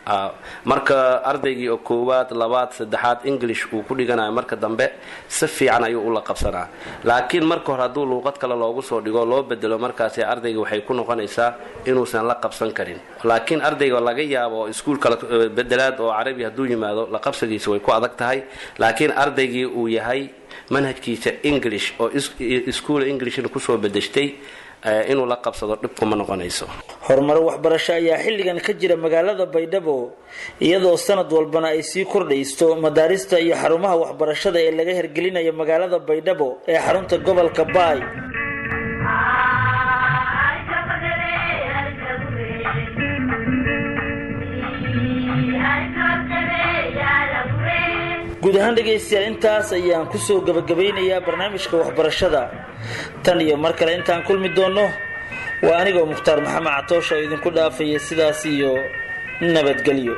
Speaker 19: marka ardaygii oo koowaad, labaad, saddexaad English uu ku dhiganayo marka dambe si fiican ayuu ula qabsanaa. laakiin marka hore hadduu luuqad kale loogu soo dhigo loo bedelo markaasi ardayga waxay ku noqonaysaa inuusan la qabsan karin. laakiin ardayga laga yaabo iskuul kale bedelaad oo carabi hadduu yimaado la qabsigiisa way ku adag tahay. laakiin ardaygii uu yahay manhajkiisa English oo iskuul Englishna ku soo bedeshtay inuu la qabsado dhib kuma noqonayso.
Speaker 16: horumar waxbarasho ayaa xilligan ka jira magaalada Baydhabo iyadoo sanad walbana ay sii kordhayso madaarista iyo xarumaha waxbarashada ee laga hirgelinayo magaalada Baydhabo ee xarunta gobolka Baay. guud ahaan dhegaystayaal intaas ayaan ku soo gabagabeynayaa barnaamijka waxbarashada. tan iyo mar kale intaan kulmi doono waa anigoo Mukhtaar Maxamed Catoosh oo idinku dhaafaya sidaas iyo nabadgelyo.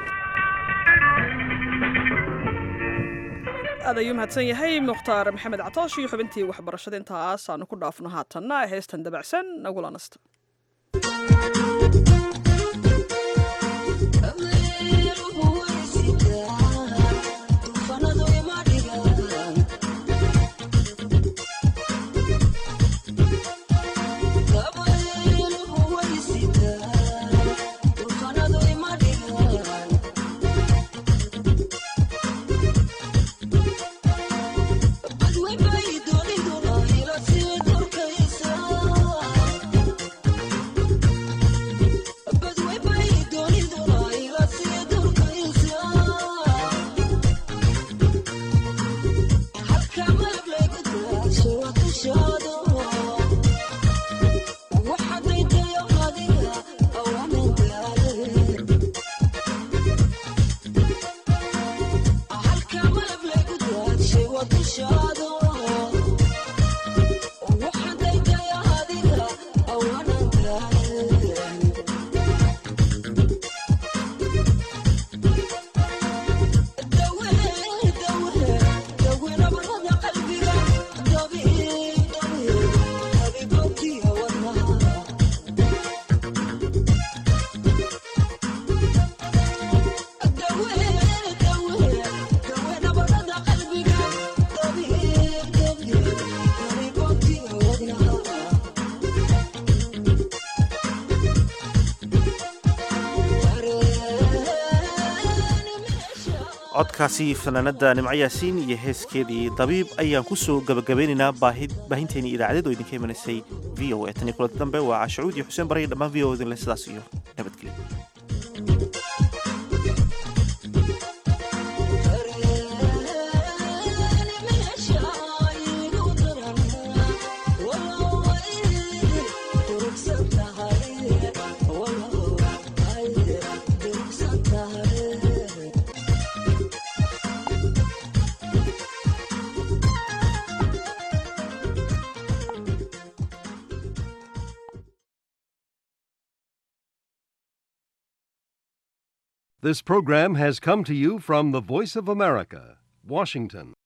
Speaker 2: aad ayuu mahadsan yahay Mukhtaar Maxamed Catoosh iyo xubintii waxbarashada. intaas aanu ku dhaafno haatanna heestan dabacsan nagula nasto.
Speaker 1: codkaasi fanaanada Nimco Yaasiin iyo heeskeedii Dabiib ayaan ku soo gabagabeynaynaa baahinteennii idaacadeed oo idinka imanaysay VOA. tan iyo kulanti dambe waa Cashuud iyo Xuseen Baray dhammaan VOA idin leh sidaas iyo nabadgelyo.
Speaker 20: This program has come to you from the Voice of America, Washington.